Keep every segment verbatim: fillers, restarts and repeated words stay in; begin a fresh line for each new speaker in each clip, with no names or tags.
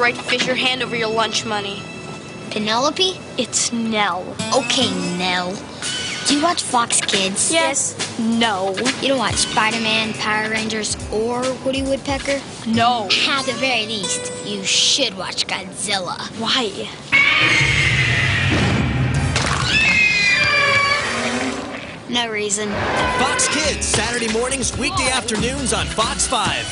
right to fish your hand over your lunch money.
Penelope?
It's Nell.
Okay, Nell. Do you watch Fox Kids?
Yes. No.
You don't watch Spider-Man, Power Rangers, or Woody Woodpecker?
No.
At the very least, you should watch Godzilla.
Why?
No reason.
Fox Kids, Saturday mornings, weekday afternoons on Fox five.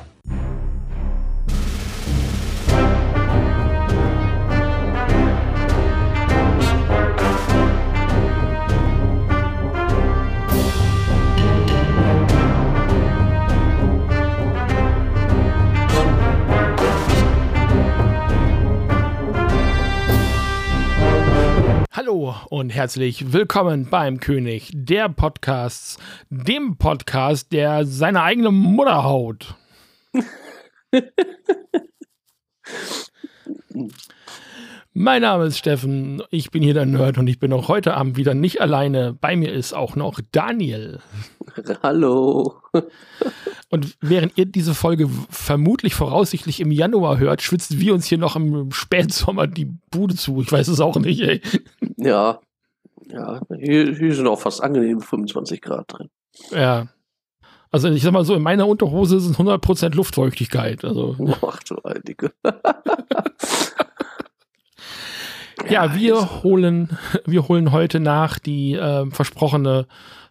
Hallo und herzlich willkommen beim König der Podcasts, dem Podcast, der seine eigene Mutter haut. Mein Name ist Steffen, ich bin hier der Nerd und ich bin auch heute Abend wieder nicht alleine. Bei mir ist auch noch Daniel.
Hallo.
Und während ihr diese Folge vermutlich voraussichtlich im Januar hört, schwitzen wir uns hier noch im Spätsommer die Bude zu. Ich weiß es auch nicht, ey.
Ja, ja, hier, hier sind auch fast angenehm fünfundzwanzig Grad drin.
Ja. Also ich sag mal so, in meiner Unterhose sind hundert Prozent Luftfeuchtigkeit. Also.
Ach du Heilige.
Ja, wir holen, wir holen heute nach die äh, versprochene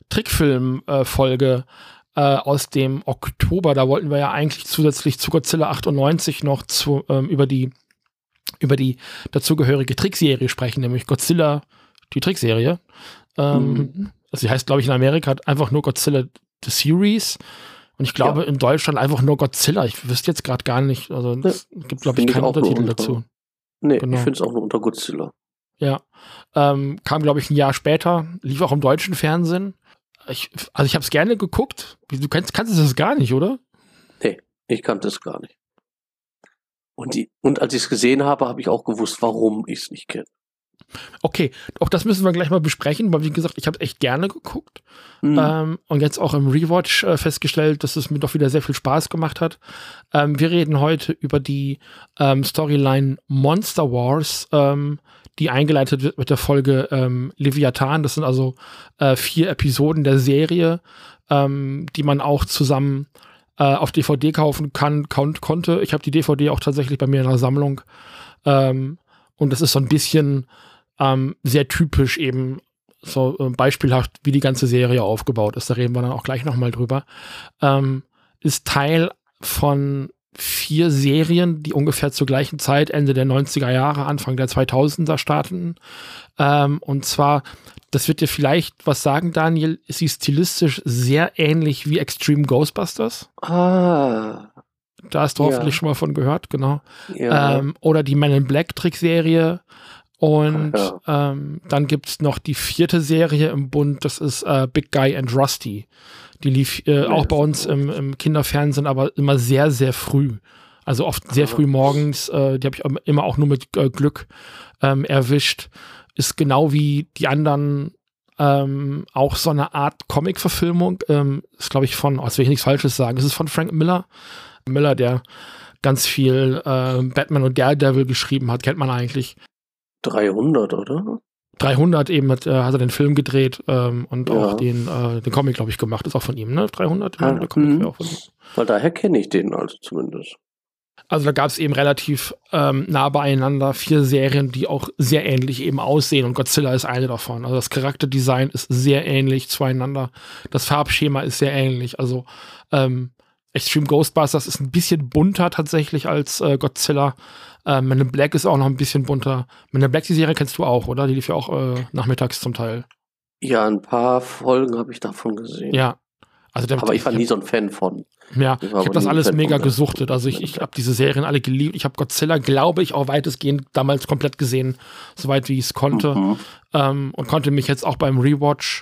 Trickfilm-Folge äh, äh, aus dem Oktober. Da wollten wir ja eigentlich zusätzlich zu Godzilla achtundneunzig noch zu, ähm, über die über die dazugehörige Trickserie sprechen, nämlich Godzilla, die Trickserie. Ähm, mhm. Also die heißt, glaube ich, in Amerika einfach nur Godzilla The Series. Und ich glaube, ja. in Deutschland einfach nur Godzilla. Ich wüsste jetzt gerade gar nicht, also es ja, gibt, glaube ich, keinen Untertitel unter, dazu.
Nee,
genau.
Ich finde es auch nur unter Godzilla.
Ja, ähm, kam, glaube ich, ein Jahr später, lief auch im deutschen Fernsehen. Ich, also ich habe es gerne geguckt. Du kannst, kannst das gar nicht, oder?
Nee, ich kannte es gar nicht. Und, die, und als ich es gesehen habe, habe ich auch gewusst, warum ich es nicht kenne.
Okay, auch das müssen wir gleich mal besprechen, weil wie gesagt, ich habe echt gerne geguckt mhm. ähm, und jetzt auch im Rewatch äh, festgestellt, dass es mir doch wieder sehr viel Spaß gemacht hat. Ähm, wir reden heute über die ähm, Storyline Monster Wars, ähm, die eingeleitet wird mit der Folge ähm, Leviathan. Das sind also äh, vier Episoden der Serie, ähm, die man auch zusammen äh, auf D V D kaufen kann, kon- konnte. Ich habe die D V D auch tatsächlich bei mir in der Sammlung. Ähm, und das ist so ein bisschen ähm, sehr typisch eben, so äh, beispielhaft, wie die ganze Serie aufgebaut ist. Da reden wir dann auch gleich nochmal drüber. Ähm, ist Teil von vier Serien, die ungefähr zur gleichen Zeit, Ende der neunziger Jahre, Anfang der zweitausender starten. Ähm, und zwar, das wird dir vielleicht was sagen, Daniel, ist sie stilistisch sehr ähnlich wie Extreme Ghostbusters.
Ah.
Da hast du
ja.
hoffentlich schon mal von gehört, genau.
Ja.
Ähm, oder die Men in Black Trickserie. Und ja. ähm, dann gibt es noch die vierte Serie im Bund, das ist äh, Big Guy and Rusty. Die lief äh, ja, auch bei uns im, im Kinderfernsehen, aber immer sehr, sehr früh. Also oft sehr früh morgens. Äh, die habe ich immer auch nur mit äh, Glück ähm, erwischt. Ist genau wie die anderen ähm, auch so eine Art Comic-Verfilmung. Ähm, ist, glaube ich, von, oh, jetzt will ich nichts Falsches sagen, ist es von Frank Miller. Miller, der ganz viel äh, Batman und Daredevil geschrieben hat, kennt man eigentlich.
dreihundert, oder?
dreihundert eben hat, äh, hat er den Film gedreht ähm, und
ja.
auch den, äh, den Comic, glaube ich, gemacht. Ist auch von ihm, ne? dreihundert?
Ah,
der Comic wäre auch von ihm.
Weil daher kenne ich den also zumindest.
Also da gab es eben relativ ähm, nah beieinander vier Serien, die auch sehr ähnlich eben aussehen und Godzilla ist eine davon. Also das Charakterdesign ist sehr ähnlich zueinander. Das Farbschema ist sehr ähnlich. Also ähm, Extreme Ghostbusters ist ein bisschen bunter tatsächlich als äh, Godzilla. Äh, Men in Black ist auch noch ein bisschen bunter. Men in Black, die Serie kennst du auch, oder? Die lief ja auch äh, nachmittags zum Teil.
Ja, ein paar Folgen habe ich davon gesehen.
Ja. Also der,
aber ich war
ich
nie
hab,
so ein Fan von.
Ja, ich, ich habe das alles mega gesuchtet. Also ich, ich habe diese Serien alle geliebt. Ich habe Godzilla, glaube ich, auch weitestgehend damals komplett gesehen, soweit wie ich es konnte. Mhm. Ähm, und konnte mich jetzt auch beim Rewatch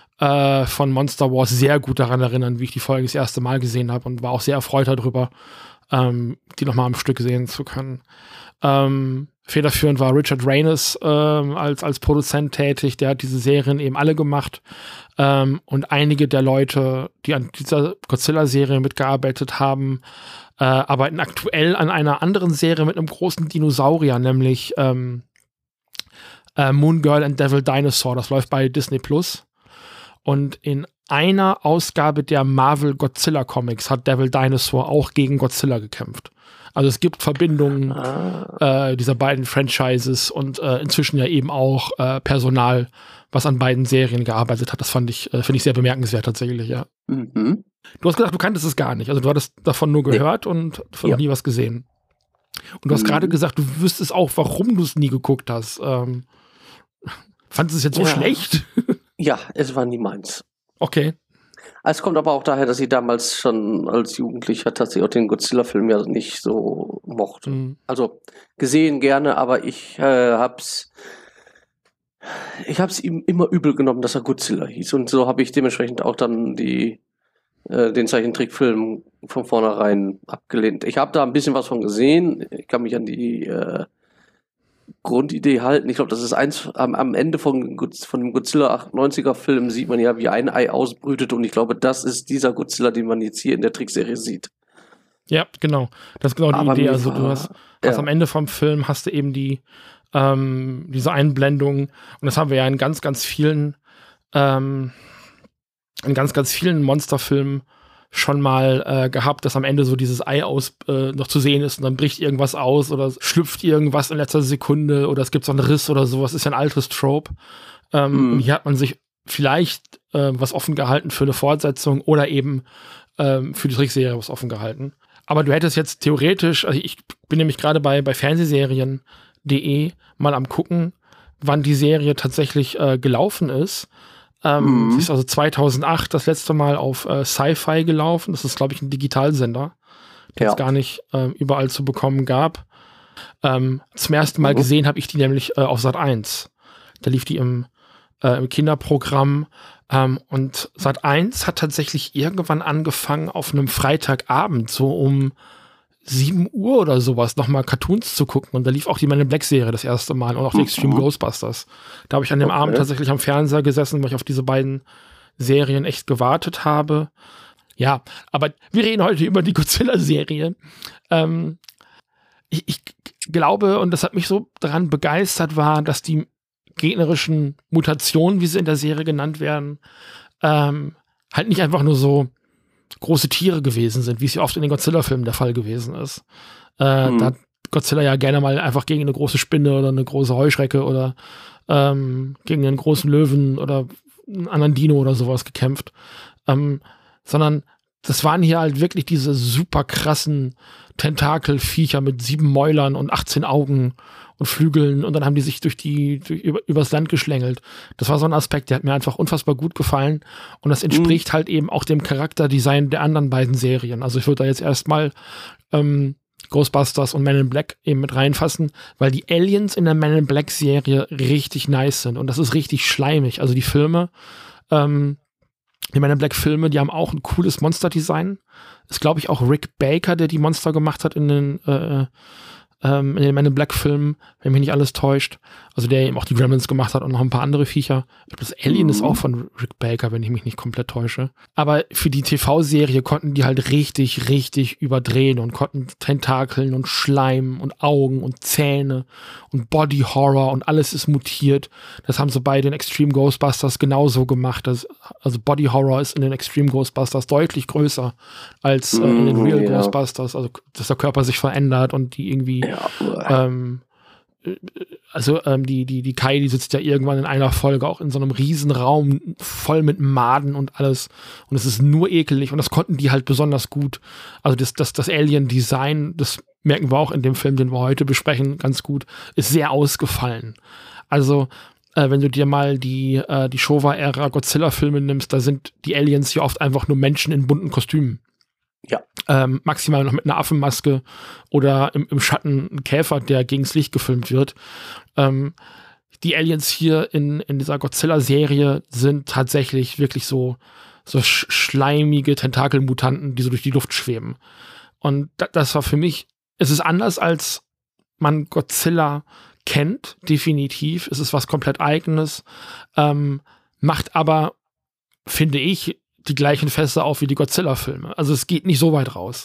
äh, von Monster Wars sehr gut daran erinnern, wie ich die Folge das erste Mal gesehen habe und war auch sehr erfreut darüber, ähm, die nochmal am Stück sehen zu können. Ähm, Federführend war Richard Reynes ähm, als, als Produzent tätig. Der hat diese Serien eben alle gemacht. Ähm, und einige der Leute, die an dieser Godzilla-Serie mitgearbeitet haben, äh, arbeiten aktuell an einer anderen Serie mit einem großen Dinosaurier, nämlich ähm, äh, Moon Girl and Devil Dinosaur. Das läuft bei Disney Plus. Und in einer Ausgabe der Marvel Godzilla Comics hat Devil Dinosaur auch gegen Godzilla gekämpft. Also es gibt Verbindungen ah. äh, dieser beiden Franchises und äh, inzwischen ja eben auch äh, Personal, was an beiden Serien gearbeitet hat. Das fand ich, äh, finde ich sehr bemerkenswert tatsächlich, ja.
Mhm.
Du hast gesagt, du kanntest es gar nicht. Also du hattest davon nur gehört nee. und davon ja. nie was gesehen. Und du hast mhm. gerade gesagt, du wüsstest auch, warum du es nie geguckt hast. Ähm, fandest du es jetzt so
ja.
schlecht?
Ja, es war nie meins.
Okay.
Es kommt aber auch daher, dass ich damals schon als Jugendlicher tatsächlich auch den Godzilla-Film ja nicht so mochte. Mhm. Also gesehen gerne, aber ich äh, hab's ich hab's ihm immer übel genommen, dass er Godzilla hieß. Und so habe ich dementsprechend auch dann die äh, den Zeichentrickfilm von vornherein abgelehnt. Ich habe da ein bisschen was von gesehen. Ich kann mich an die äh, Grundidee halten. Ich glaube, das ist eins am, am Ende von, von dem Godzilla achtundneunziger Film sieht man ja, wie ein Ei ausbrütet und ich glaube, das ist dieser Godzilla, den man jetzt hier in der Trickserie sieht.
Ja, genau. Das ist genau die Aber Idee. Also du hast, ja. hast am Ende vom Film hast du eben die ähm, diese Einblendung und das haben wir ja in ganz, ganz vielen ähm, in ganz, ganz vielen Monsterfilmen schon mal äh, gehabt, dass am Ende so dieses Ei aus äh, noch zu sehen ist und dann bricht irgendwas aus oder schlüpft irgendwas in letzter Sekunde oder es gibt so einen Riss oder sowas. Ist ja ein altes Trope. Ähm, mhm. Und hier hat man sich vielleicht äh, was offen gehalten für eine Fortsetzung oder eben ähm, für die Trickserie was offen gehalten. Aber du hättest jetzt theoretisch, also ich bin nämlich gerade bei, bei Fernsehserien punkt de mal am gucken, wann die Serie tatsächlich äh, gelaufen ist. Ähm,
Mhm.
Sie ist also zweitausendacht das letzte Mal auf äh, Sci-Fi gelaufen. Das ist, glaube ich, ein Digitalsender, den es
Ja.
gar nicht ähm, überall zu bekommen gab. Ähm, zum ersten Mal
Mhm.
gesehen habe ich die nämlich äh, auf Sat eins. Da lief die im, äh, im Kinderprogramm. Ähm, und Sat eins hat tatsächlich irgendwann angefangen, auf einem Freitagabend, so um sieben Uhr oder sowas, nochmal Cartoons zu gucken. Und da lief auch die Men in Black Serie das erste Mal und auch die
Mhm.
Extreme Ghostbusters. Da habe ich an dem
Okay.
Abend tatsächlich am Fernseher gesessen, weil ich auf diese beiden Serien echt gewartet habe. Ja, aber wir reden heute über die Godzilla-Serie. Ähm, ich, ich glaube, und das hat mich so daran begeistert, war, dass die gegnerischen Mutationen, wie sie in der Serie genannt werden, ähm, halt nicht einfach nur so große Tiere gewesen sind, wie es ja oft in den Godzilla-Filmen der Fall gewesen ist. Äh,
Mhm.
Da hat Godzilla ja gerne mal einfach gegen eine große Spinne oder eine große Heuschrecke oder ähm, gegen einen großen Löwen oder einen anderen Dino oder sowas gekämpft. Ähm, sondern das waren hier halt wirklich diese super krassen Tentakelviecher mit sieben Mäulern und achtzehn Augen und Flügeln und dann haben die sich durch die durch, über, übers Land geschlängelt. Das war so ein Aspekt, der hat mir einfach unfassbar gut gefallen und das entspricht halt eben auch dem Charakterdesign der anderen beiden Serien. Also ich würde da jetzt erstmal ähm, Ghostbusters und Men in Black eben mit reinfassen, weil die Aliens in der Men in Black Serie richtig nice sind und das ist richtig schleimig. Also die Filme, ähm, die Men in Black Filme, die haben auch ein cooles Monsterdesign. Ist, glaube ich, auch Rick Baker, der die Monster gemacht hat in den, äh, ähm, in den Men in Black Filmen, wenn mich nicht alles täuscht. Also der eben auch die Gremlins gemacht hat und noch ein paar andere Viecher. Ich glaube, das Alien
Mhm.
ist auch von Rick Baker, wenn ich mich nicht komplett täusche. Aber für die T V-Serie konnten die halt richtig, richtig überdrehen und konnten Tentakeln und Schleim und Augen und Zähne und Body Horror und alles ist mutiert. Das haben sie bei den Extreme Ghostbusters genauso gemacht. Das, also Body Horror ist in den Extreme Ghostbusters deutlich größer als äh, in den
Mhm,
Real
ja.
Ghostbusters. Also dass der Körper sich verändert und die irgendwie
Ja, uah.
ähm, äh, also ähm, die, die, die Kai, die sitzt ja irgendwann in einer Folge auch in so einem riesen Raum voll mit Maden und alles und es ist nur ekelig und das konnten die halt besonders gut. Also das, das, das Alien-Design, das merken wir auch in dem Film, den wir heute besprechen, ganz gut, ist sehr ausgefallen. Also äh, wenn du dir mal die, äh, die Showa-Ära Godzilla-Filme nimmst, da sind die Aliens ja oft einfach nur Menschen in bunten Kostümen.
Ja.
Ähm, maximal noch mit einer Affenmaske oder im, im Schatten ein Käfer, der gegens Licht gefilmt wird. Ähm, die Aliens hier in, in dieser Godzilla-Serie sind tatsächlich wirklich so, so sch schleimige Tentakelmutanten, die so durch die Luft schweben. Und da, das war für mich, es ist anders als man Godzilla kennt, definitiv. Es ist was komplett Eigenes, ähm, macht aber, finde ich, die gleichen Fässer auf wie die Godzilla-Filme. Also es geht nicht so weit raus.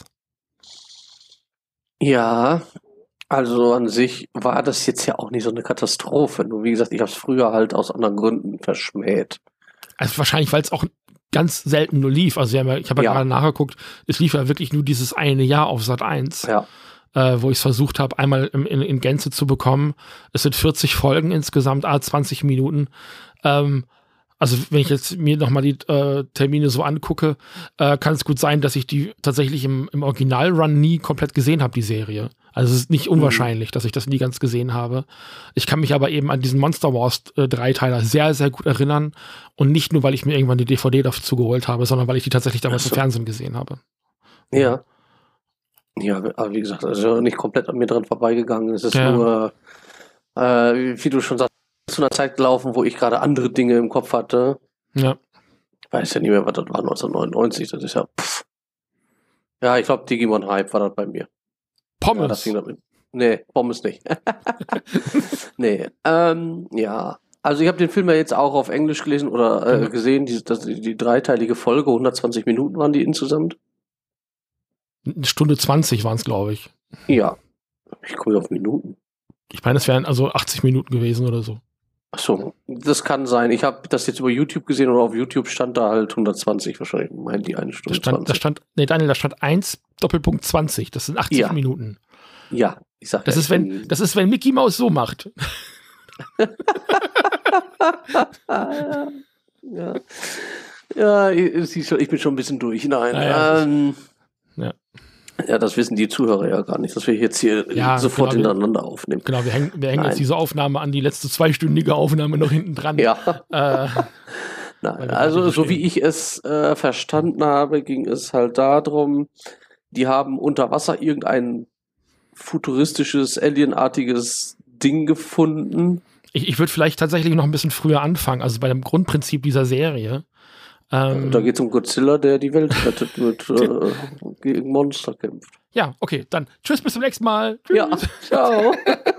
Ja, also an sich war das jetzt ja auch nicht so eine Katastrophe. Nur wie gesagt, ich habe es früher halt aus anderen Gründen verschmäht.
Also wahrscheinlich, weil es auch ganz selten nur lief. Also wir haben ja, ich habe ja,
Ja.
gerade nachgeguckt, es lief ja wirklich nur dieses eine Jahr auf Sat eins,
Ja.
äh, wo ich es versucht habe, einmal in, in, in Gänze zu bekommen. Es sind vierzig Folgen insgesamt, a zwanzig Minuten. Ähm, also wenn ich jetzt mir nochmal die äh, Termine so angucke, äh, kann es gut sein, dass ich die tatsächlich im, im Original-Run nie komplett gesehen habe, die Serie. Also es ist nicht unwahrscheinlich, dass ich das nie ganz gesehen habe. Ich kann mich aber eben an diesen Monster Wars äh, Dreiteiler sehr, sehr gut erinnern. Und nicht nur, weil ich mir irgendwann die D V D dazu geholt habe, sondern weil ich die tatsächlich damals
Ach so.
im Fernsehen gesehen habe.
Ja. Ja, aber wie gesagt, also nicht komplett an mir dran vorbeigegangen. Es ist
Ja.
nur, äh, wie du schon sagst, zu einer Zeit gelaufen, wo ich gerade andere Dinge im Kopf hatte.
Ja.
Ich weiß ja nicht mehr, was das war, neunzehnhundertneunundneunzig. Das ist ja, pff. Ja, ich glaube, Digimon Hype war das bei mir. Ja, das
Pommes.
fing damit. Nee, Pommes nicht. nee, ähm, ja. Also ich habe den Film ja jetzt auch auf Englisch gelesen oder äh,
Mhm.
gesehen, die, das, die dreiteilige Folge, hundertzwanzig Minuten waren die insgesamt.
Eine Stunde zwanzig waren es, glaube ich.
Ja. Ich komme auf Minuten.
Ich meine, es wären also achtzig Minuten gewesen oder so.
Achso, das kann sein. Ich habe das jetzt über YouTube gesehen und auf YouTube stand da halt hundertzwanzig wahrscheinlich. Meinen die eine
Da
Stunde
stand, da
zwanzig.
stand, nee, Daniel, da stand eins Doppelpunkt zwanzig. Das sind achtzig
Ja.
Minuten.
Ja, ich sag
Das
ja,
ist,
ich
wenn,
bin-
das ist, wenn Mickey Mouse so macht.
ja. Ja, ich, ich ich bin schon ein bisschen durch. Nein.
Ja, ja,
ähm,
ja.
ja, das wissen die Zuhörer ja gar nicht, dass wir jetzt hier
Ja,
sofort
genau.
hintereinander aufnehmen.
Genau, wir hängen, wir hängen
Nein.
jetzt diese Aufnahme an die letzte zweistündige Aufnahme noch hinten dran.
Ja,
Äh,
nein.
Weil wir
Also
gerade
so
verstehen.
wie ich es äh, verstanden habe, ging es halt darum, die haben unter Wasser irgendein futuristisches, alienartiges Ding gefunden.
ich ich würde vielleicht tatsächlich noch ein bisschen früher anfangen, also bei dem Grundprinzip dieser Serie. Ähm,
Da geht es um Godzilla, der die Welt rettet, mit äh, gegen Monster kämpft.
ja, okay, dann tschüss, bis zum nächsten Mal. Tschüss.
Ja, ciao.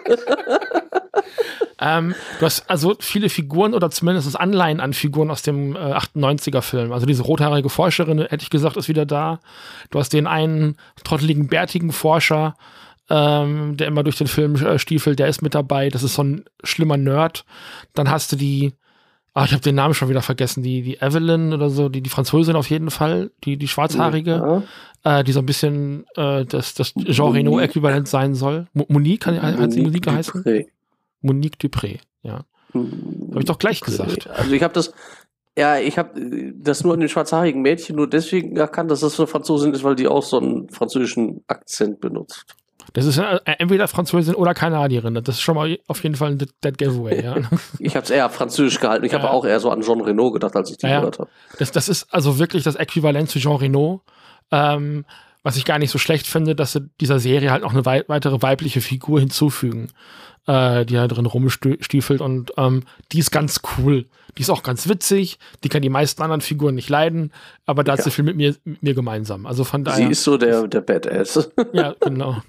Ähm, du hast also viele Figuren oder zumindest Anleihen an Figuren aus dem äh, achtundneunziger-Film. Also diese rothaarige Forscherin, hätte ich gesagt, ist wieder da. Du hast den einen trotteligen, bärtigen Forscher, ähm, der immer durch den Film äh, stiefelt, der ist mit dabei. Das ist so ein schlimmer Nerd. Dann hast du die, ah, ich habe den Namen schon wieder vergessen, die, die Evelyn oder so, die, die Französin auf jeden Fall, die, die schwarzhaarige,
Ja.
äh, die so ein bisschen äh, das, das Jean Reno-Äquivalent sein soll. Mo- Monique, hat, hat sie Monique geheißen?
Dupré.
Monique Dupré, ja. Habe ich doch gleich gesagt.
Also ich habe das, ja, ich habe das nur an den schwarzhaarigen Mädchen nur deswegen erkannt, dass das eine Franzosin ist, weil die auch so einen französischen Akzent benutzt.
Das ist äh, entweder Französin oder Kanadierin. Das ist schon mal auf jeden Fall ein Dead- Dead Giveaway, ja.
Ich habe es eher französisch gehalten. Ich
Ja.
habe auch eher so an Jean Reno gedacht, als ich die
Ja, ja.
gehört habe.
Das, das ist also wirklich das Äquivalent zu Jean Reno. Ähm, was ich gar nicht so schlecht finde, dass sie dieser Serie halt noch eine wei weitere weibliche Figur hinzufügen, äh, die da drin rumstiefelt. Und ähm, die ist ganz cool. Die ist auch ganz witzig. Die kann die meisten anderen Figuren nicht leiden. Aber da hat
Ja.
sie viel mit mir, mit mir gemeinsam. Also von daher.
Sie ist so der, der Badass.
Ja, genau.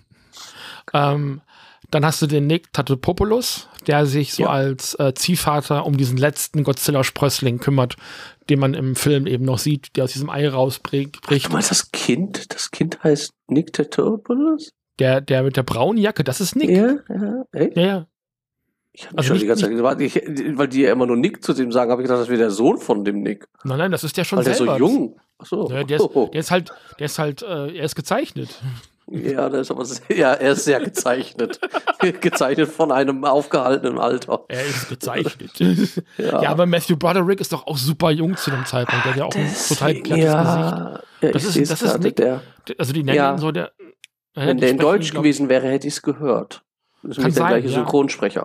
ähm, dann hast du den Nick Tatopoulos, der sich so
Ja.
als äh, Ziehvater um diesen letzten Godzilla-Sprössling kümmert, den man im Film eben noch sieht, der aus diesem Ei rausbricht.
Du meinst das Kind? Das Kind heißt Nick Tatopoulos?
Der, der mit der braunen Jacke, das ist Nick.
Ja, ja, echt?
Ja, ja.
Ich habe
Also
schon
nicht-
die ganze Zeit gewartet, ich, weil die ja immer nur Nick zu dem sagen, habe ich gedacht, das wäre der Sohn von dem Nick.
Nein, nein, das ist der schon
Weil der so
selber.
jung. Achso.
Ja, der, ist, der ist halt, der ist halt, äh, er ist gezeichnet.
Ja, der ist aber sehr, ja, er ist sehr gezeichnet. gezeichnet von einem aufgehaltenen Alter.
Er ist gezeichnet.
Ja,
ja, aber Matthew Broderick ist doch auch super jung zu dem Zeitpunkt. Der hat ja auch ein total glattes Gesicht.
ja, ja,
Das
ich
ist-
seh's
das ist
gerade,
Nick.
der,
Also die nennen
Ja.
ihn so der. Ja,
wenn
die
der in
sprechen
Deutsch
ihn, glaub-
gewesen wäre, hätte ich es gehört. Das ist
Kann
nämlich der
sein,
gleiche
ja.
Synchronsprecher.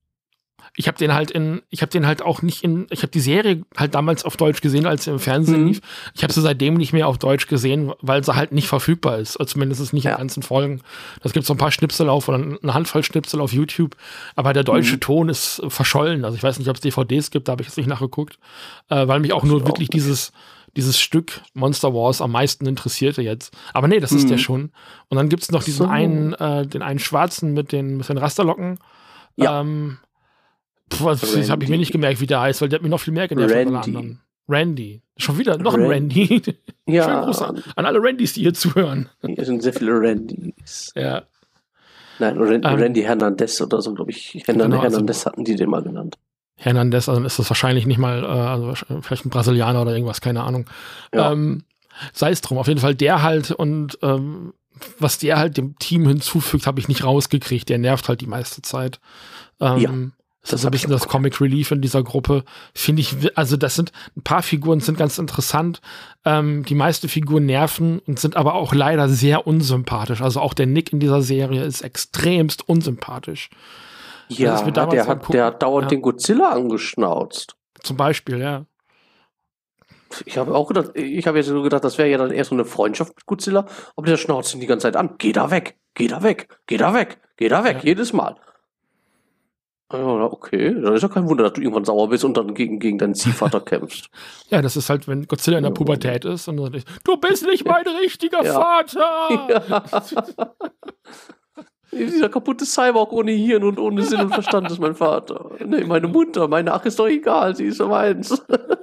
Ich habe den halt in, ich habe den halt auch nicht in, ich habe die Serie halt damals auf Deutsch gesehen, als sie im Fernsehen
Mhm.
lief. Ich habe sie seitdem nicht mehr auf Deutsch gesehen, weil sie halt nicht verfügbar ist, also zumindest nicht
Ja.
in ganzen Folgen. Das gibt so ein paar Schnipsel auf oder eine Handvoll Schnipsel auf YouTube, aber der deutsche
Mhm.
Ton ist verschollen. Also ich weiß nicht, ob es D V Ds gibt, da habe ich jetzt nicht nachgeguckt, äh, weil mich auch nur
ich auch
wirklich
nicht.
dieses dieses Stück Monster Wars am meisten interessierte jetzt. Aber nee, das ist
Mhm.
der schon. Und dann gibt's noch diesen
So.
einen, äh, den einen Schwarzen mit den, mit den Rasterlocken.
Ja.
Ähm, pf, das das habe ich mir
Randy.
nicht gemerkt, wie der heißt, weil der hat mich noch viel mehr genervt als alle
Randy.
anderen. Randy. Schon wieder, noch ein
Randy.
Randy. Schönen
Ja,
Gruß an, an alle Randys, die hier zuhören.
hier sind sehr viele Randys.
Ja.
Nein, Ran
Ähm,
Randy Hernandez oder so, glaube ich. Hernan
Genau, also-
Hernandez hatten die den mal genannt.
Hernandez, also dann ist das wahrscheinlich nicht mal, äh, also vielleicht ein Brasilianer oder irgendwas, keine Ahnung.
Ja.
Ähm, sei es drum, auf jeden Fall der halt und ähm, was der halt dem Team hinzufügt, habe ich nicht rausgekriegt. Der nervt halt die meiste Zeit. Ähm,
Ja,
das
das
ist so ein
hab ich
bisschen
auch
das Comic Relief in dieser Gruppe. Finde ich, wi- also das sind, ein paar Figuren sind ganz interessant. Ähm, die meisten Figuren nerven und sind aber auch leider sehr unsympathisch. Also auch der Nick in dieser Serie ist extremst unsympathisch.
Ja,
ist mir damals
der
beim
hat, der
Gucken-
hat dauernd
ja.
den Godzilla angeschnauzt.
Zum Beispiel, ja.
Ich habe auch gedacht, ich habe jetzt so gedacht, das wäre ja dann eher so eine Freundschaft mit Godzilla, aber der schnauzt ihn die ganze Zeit an. Geh da weg, geh da weg, geh da weg, geh da weg,
Ja.
jedes Mal. Ja, okay, dann ist ja kein Wunder, dass du irgendwann sauer bist und dann gegen, gegen deinen Ziehvater kämpfst.
Ja, das ist halt, wenn Godzilla in der
Ja.
Pubertät ist und dann sagt, du bist nicht mein richtiger
Ja.
Vater.
Dieser kaputte Cyborg ohne Hirn und ohne Sinn und Verstand ist mein Vater. Nee, meine Mutter, meine Ach ist doch egal, sie ist so meins.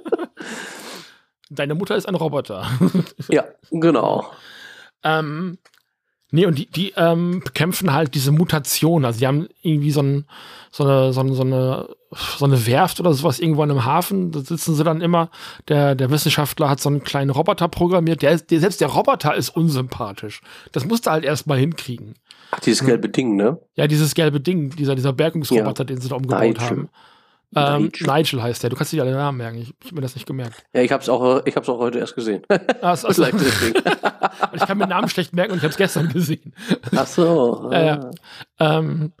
Deine Mutter ist ein Roboter.
Ja, genau.
ähm, nee, und die, die ähm, bekämpfen halt diese Mutation. Also die haben irgendwie so, ein, so, eine, so, eine, so, eine, so eine Werft oder sowas irgendwo in einem Hafen. Da sitzen sie dann immer. Der, der Wissenschaftler hat so einen kleinen Roboter programmiert. Der, ist- der, selbst der Roboter ist unsympathisch. Das musst du halt erstmal hinkriegen.
Ach, dieses gelbe Ding, ne?
Ja, dieses gelbe Ding, dieser, dieser Bergungsroboter,
Ja.
den sie da umgebaut
Nigel.
haben. Ähm,
Nigel.
Nigel heißt der. Du kannst dir alle Namen merken. Ich, ich habe mir das nicht gemerkt.
Ja, ich hab's auch, ich hab's auch heute erst gesehen.
Ah, es- also,
Vielleicht deswegen.
ich kann mir Namen schlecht merken und ich habe es gestern gesehen.
Ach so.
Ja, ja. Ähm,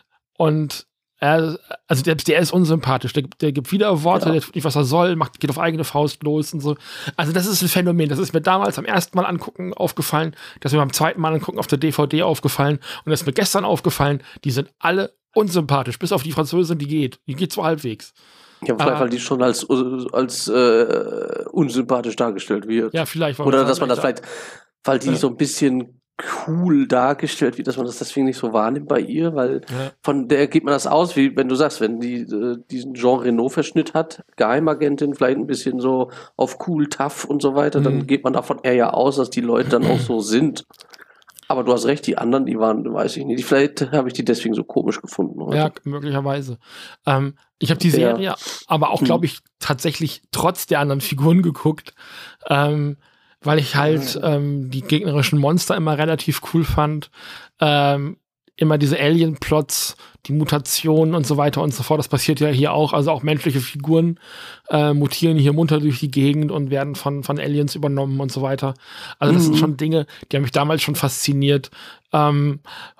und er, also der, der ist unsympathisch. Der, der gibt wieder Worte,
Ja.
der tut nicht, was er soll, macht, geht auf eigene Faust los und so. Also das ist ein Phänomen. Das ist mir damals am ersten Mal angucken aufgefallen, das ist mir beim zweiten Mal angucken auf der D V D aufgefallen und das ist mir gestern aufgefallen, die sind alle unsympathisch, bis auf die Französin, die geht. Die geht so halbwegs.
Ja, vielleicht,
Ah.
weil die schon als, als äh, unsympathisch dargestellt wird.
Ja, vielleicht. weil
Oder
man
dass man das
vielleicht-
vielleicht, weil die
Ja.
so ein bisschen cool dargestellt wird, dass man das deswegen nicht so wahrnimmt bei ihr, weil
Ja.
von der geht man das aus, wie wenn du sagst, wenn die äh, diesen Jean Reno-Verschnitt hat, Geheimagentin, vielleicht ein bisschen so auf cool, tough und so weiter,
Mhm.
dann geht man davon eher ja aus, dass die Leute dann auch so sind. Aber du hast recht, die anderen, die waren, weiß ich nicht, vielleicht habe ich die deswegen so komisch gefunden. Heute.
Ja, möglicherweise. Ähm, ich habe die
Der-
Serie aber auch,
Hm.
glaube ich, tatsächlich trotz der anderen Figuren geguckt, ähm, weil ich halt ähm, die gegnerischen Monster immer relativ cool fand. Ähm, immer diese Alien-Plots, die Mutationen und so weiter und so fort. Das passiert ja hier auch. Also auch menschliche Figuren äh, mutieren hier munter durch die Gegend und werden von, von Aliens übernommen und so weiter. Also das
Mhm.
sind schon Dinge, die haben mich damals schon fasziniert. Ähm,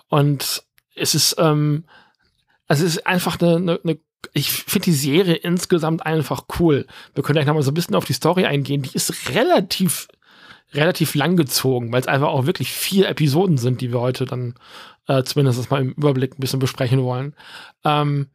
und es ist, ähm, also es ist einfach eine, eine, eine ich finde die Serie insgesamt einfach cool. Wir können gleich noch mal so ein bisschen auf die Story eingehen. Die ist relativ, relativ lang gezogen, weil es einfach auch wirklich vier Episoden sind, die wir heute dann äh, zumindest mal im Überblick ein bisschen besprechen wollen. Ähm,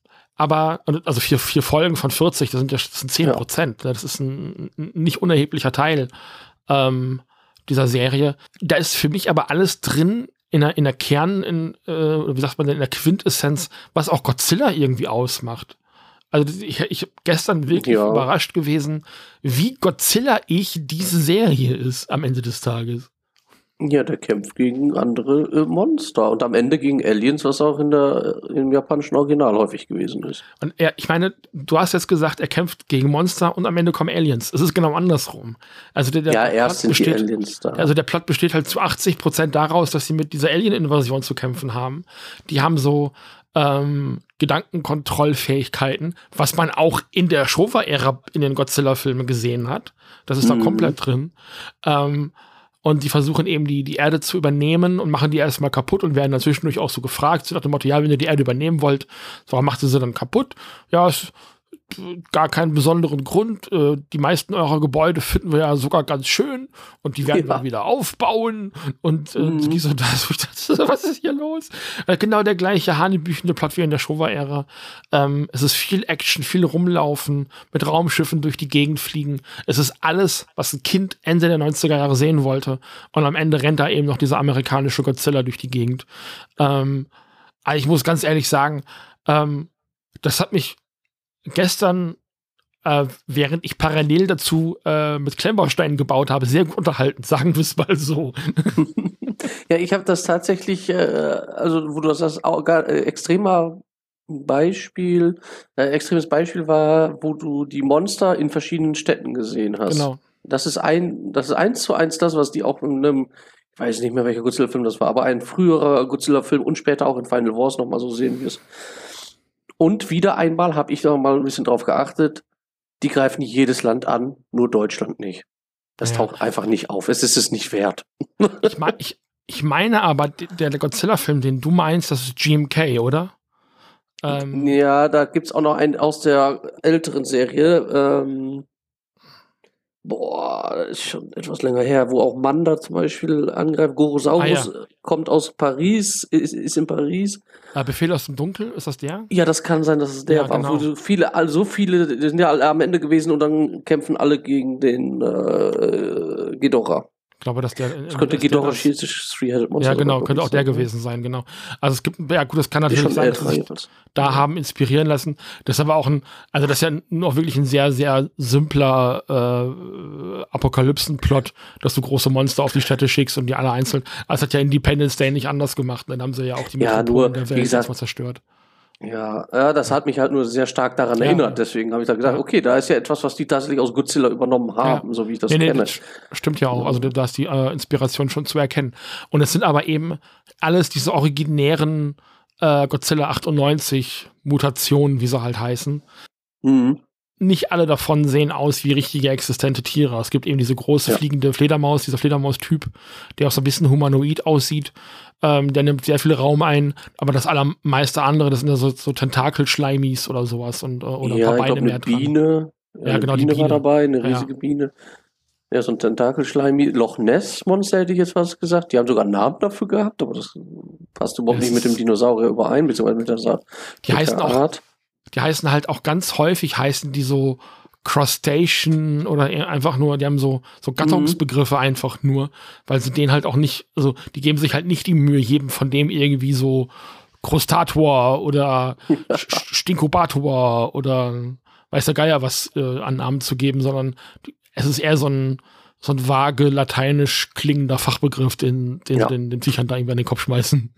aber, also vier, vier Folgen von vierzig, das sind ja das sind zehn Prozent. Ja. Das ist ein, ein nicht unerheblicher Teil ähm, dieser Serie. Da ist für mich aber alles drin, in der, in der Kern, in, äh, wie sagt man denn, in der Quintessenz, was auch Godzilla irgendwie ausmacht. Also ich, ich gestern wirklich
Ja.
überrascht gewesen, wie Godzilla-ich diese Serie ist am Ende des Tages.
Ja, der kämpft gegen andere äh, Monster und am Ende gegen Aliens, was auch in der, äh, im japanischen Original häufig gewesen ist.
Und er, ich meine, du hast jetzt gesagt, er kämpft gegen Monster und am Ende kommen Aliens. Es ist genau andersrum. Also der, der
Ja,
Plot
erst sind die
besteht,
Aliens da.
also der Plot besteht halt zu achtzig Prozent daraus, dass sie mit dieser Alien-Invasion zu kämpfen haben. Die haben so ähm, Gedankenkontrollfähigkeiten, was man auch in der Showa-Ära in den Godzilla-Filmen gesehen hat. Das ist da
Mhm.
komplett drin. Ähm, und die versuchen eben, die, die Erde zu übernehmen und machen die erstmal kaputt und werden dann zwischendurch auch so gefragt, so nach dem Motto, ja, wenn ihr die Erde übernehmen wollt, warum macht ihr sie dann kaputt? Ja, es, gar keinen besonderen Grund. Äh, die meisten eurer Gebäude finden wir ja sogar ganz schön und die werden ja. wir wieder aufbauen und äh, mhm. dies und das. Ich dachte, was ist hier los? Äh, genau der gleiche hanebüchende Plot wie in der Showa-Ära. Ähm, es ist viel Action, viel Rumlaufen, mit Raumschiffen durch die Gegend fliegen. Es ist alles, was ein Kind Ende der neunziger Jahre sehen wollte. Und am Ende rennt da eben noch dieser amerikanische Godzilla durch die Gegend. Ähm, aber ich muss ganz ehrlich sagen, ähm, das hat mich gestern, äh, während ich parallel dazu äh, mit Klemmbausteinen gebaut habe, sehr gut unterhalten, sagen wir es mal so.
Ja, ich habe das tatsächlich, äh, also wo du das auch gar, äh, extremer Beispiel, äh, extremes Beispiel war, wo du die Monster in verschiedenen Städten gesehen hast.
Genau.
Das ist ein, das ist eins zu eins das, was die auch in einem, ich weiß nicht mehr, welcher Godzilla-Film das war, aber ein früherer Godzilla-Film und später auch in Final Wars nochmal so sehen wirst. Und wieder einmal habe ich noch mal ein bisschen drauf geachtet, die greifen jedes Land an, nur Deutschland nicht. Das ja. taucht einfach nicht auf. Es ist es nicht wert.
ich, mein, ich, ich meine aber, der, der Godzilla-Film, den du meinst, das ist G M K, oder? Ähm,
ja, da gibt's auch noch einen aus der älteren Serie. Ähm, boah, das ist schon etwas länger her, wo auch Manda zum Beispiel angreift. Gorosaurus ah, ja. kommt aus Paris, ist, ist in Paris.
Ah, Befehl aus dem Dunkeln, ist das der?
Ja, das kann sein, dass es der
ja,
war.
Genau.
Wo so viele, also viele, die sind ja alle am Ende gewesen und dann kämpfen alle gegen den äh, Ghidorah.
Ich glaube, dass der.
Das könnte Ghidorah Three-Headed Monster.
Ja, genau, könnte auch der gewesen sein, genau. Also es gibt, ja gut, das kann natürlich sein, dass sie sich da haben inspirieren lassen. Das ist aber auch ein, also das ist ja noch wirklich ein sehr, sehr simpler äh, Apokalypsen-Plot, dass du große Monster auf die Städte schickst und die alle einzeln. Das hat ja Independence Day nicht anders gemacht. Dann haben sie ja auch die
ja, nur,
der Welt erstmal zerstört.
Ja, ja, das hat mich halt nur sehr stark daran ja. erinnert. Deswegen habe ich da gesagt, ja. okay, da ist ja etwas, was die tatsächlich aus Godzilla übernommen haben, ja. so wie ich das nee, kenne. Nee,
das stimmt ja auch. Also da ist die äh, Inspiration schon zu erkennen. Und es sind aber eben alles diese originären äh, Godzilla achtundneunzig Mutationen, wie sie halt heißen.
Mhm.
Nicht alle davon sehen aus wie richtige existente Tiere. Es gibt eben diese große ja. fliegende Fledermaus, dieser Fledermaus-Typ, der auch so ein bisschen humanoid aussieht. Ähm, der nimmt sehr viel Raum ein, aber das allermeiste andere, das sind ja so, so Tentakel-Schleimis oder sowas und, oder
ja,
ein paar Beine
mehr dran. Biene,
ja,
eine
genau,
Biene,
die Biene
war dabei, eine riesige
ja.
Biene. Ja, so ein Tentakel-Schleimi. Loch Ness-Monster hätte ich jetzt was gesagt. Die haben sogar einen Namen dafür gehabt, aber das passt überhaupt
das
nicht mit dem Dinosaurier überein, beziehungsweise mit der Sa
Die
mit
heißen
der
auch,
Art.
Die heißen halt auch ganz häufig, heißen die so Crustacean oder einfach nur, die haben so, so Gattungsbegriffe mhm. einfach nur, weil sie den halt auch nicht, also die geben sich halt nicht die Mühe, jedem von dem irgendwie so Crustator oder ja. Stinkobator oder weiß der Geier was äh, an Namen zu geben, sondern es ist eher so ein, so ein vage, lateinisch klingender Fachbegriff, den, den, ja. den, den Sichern da irgendwie an den Kopf schmeißen.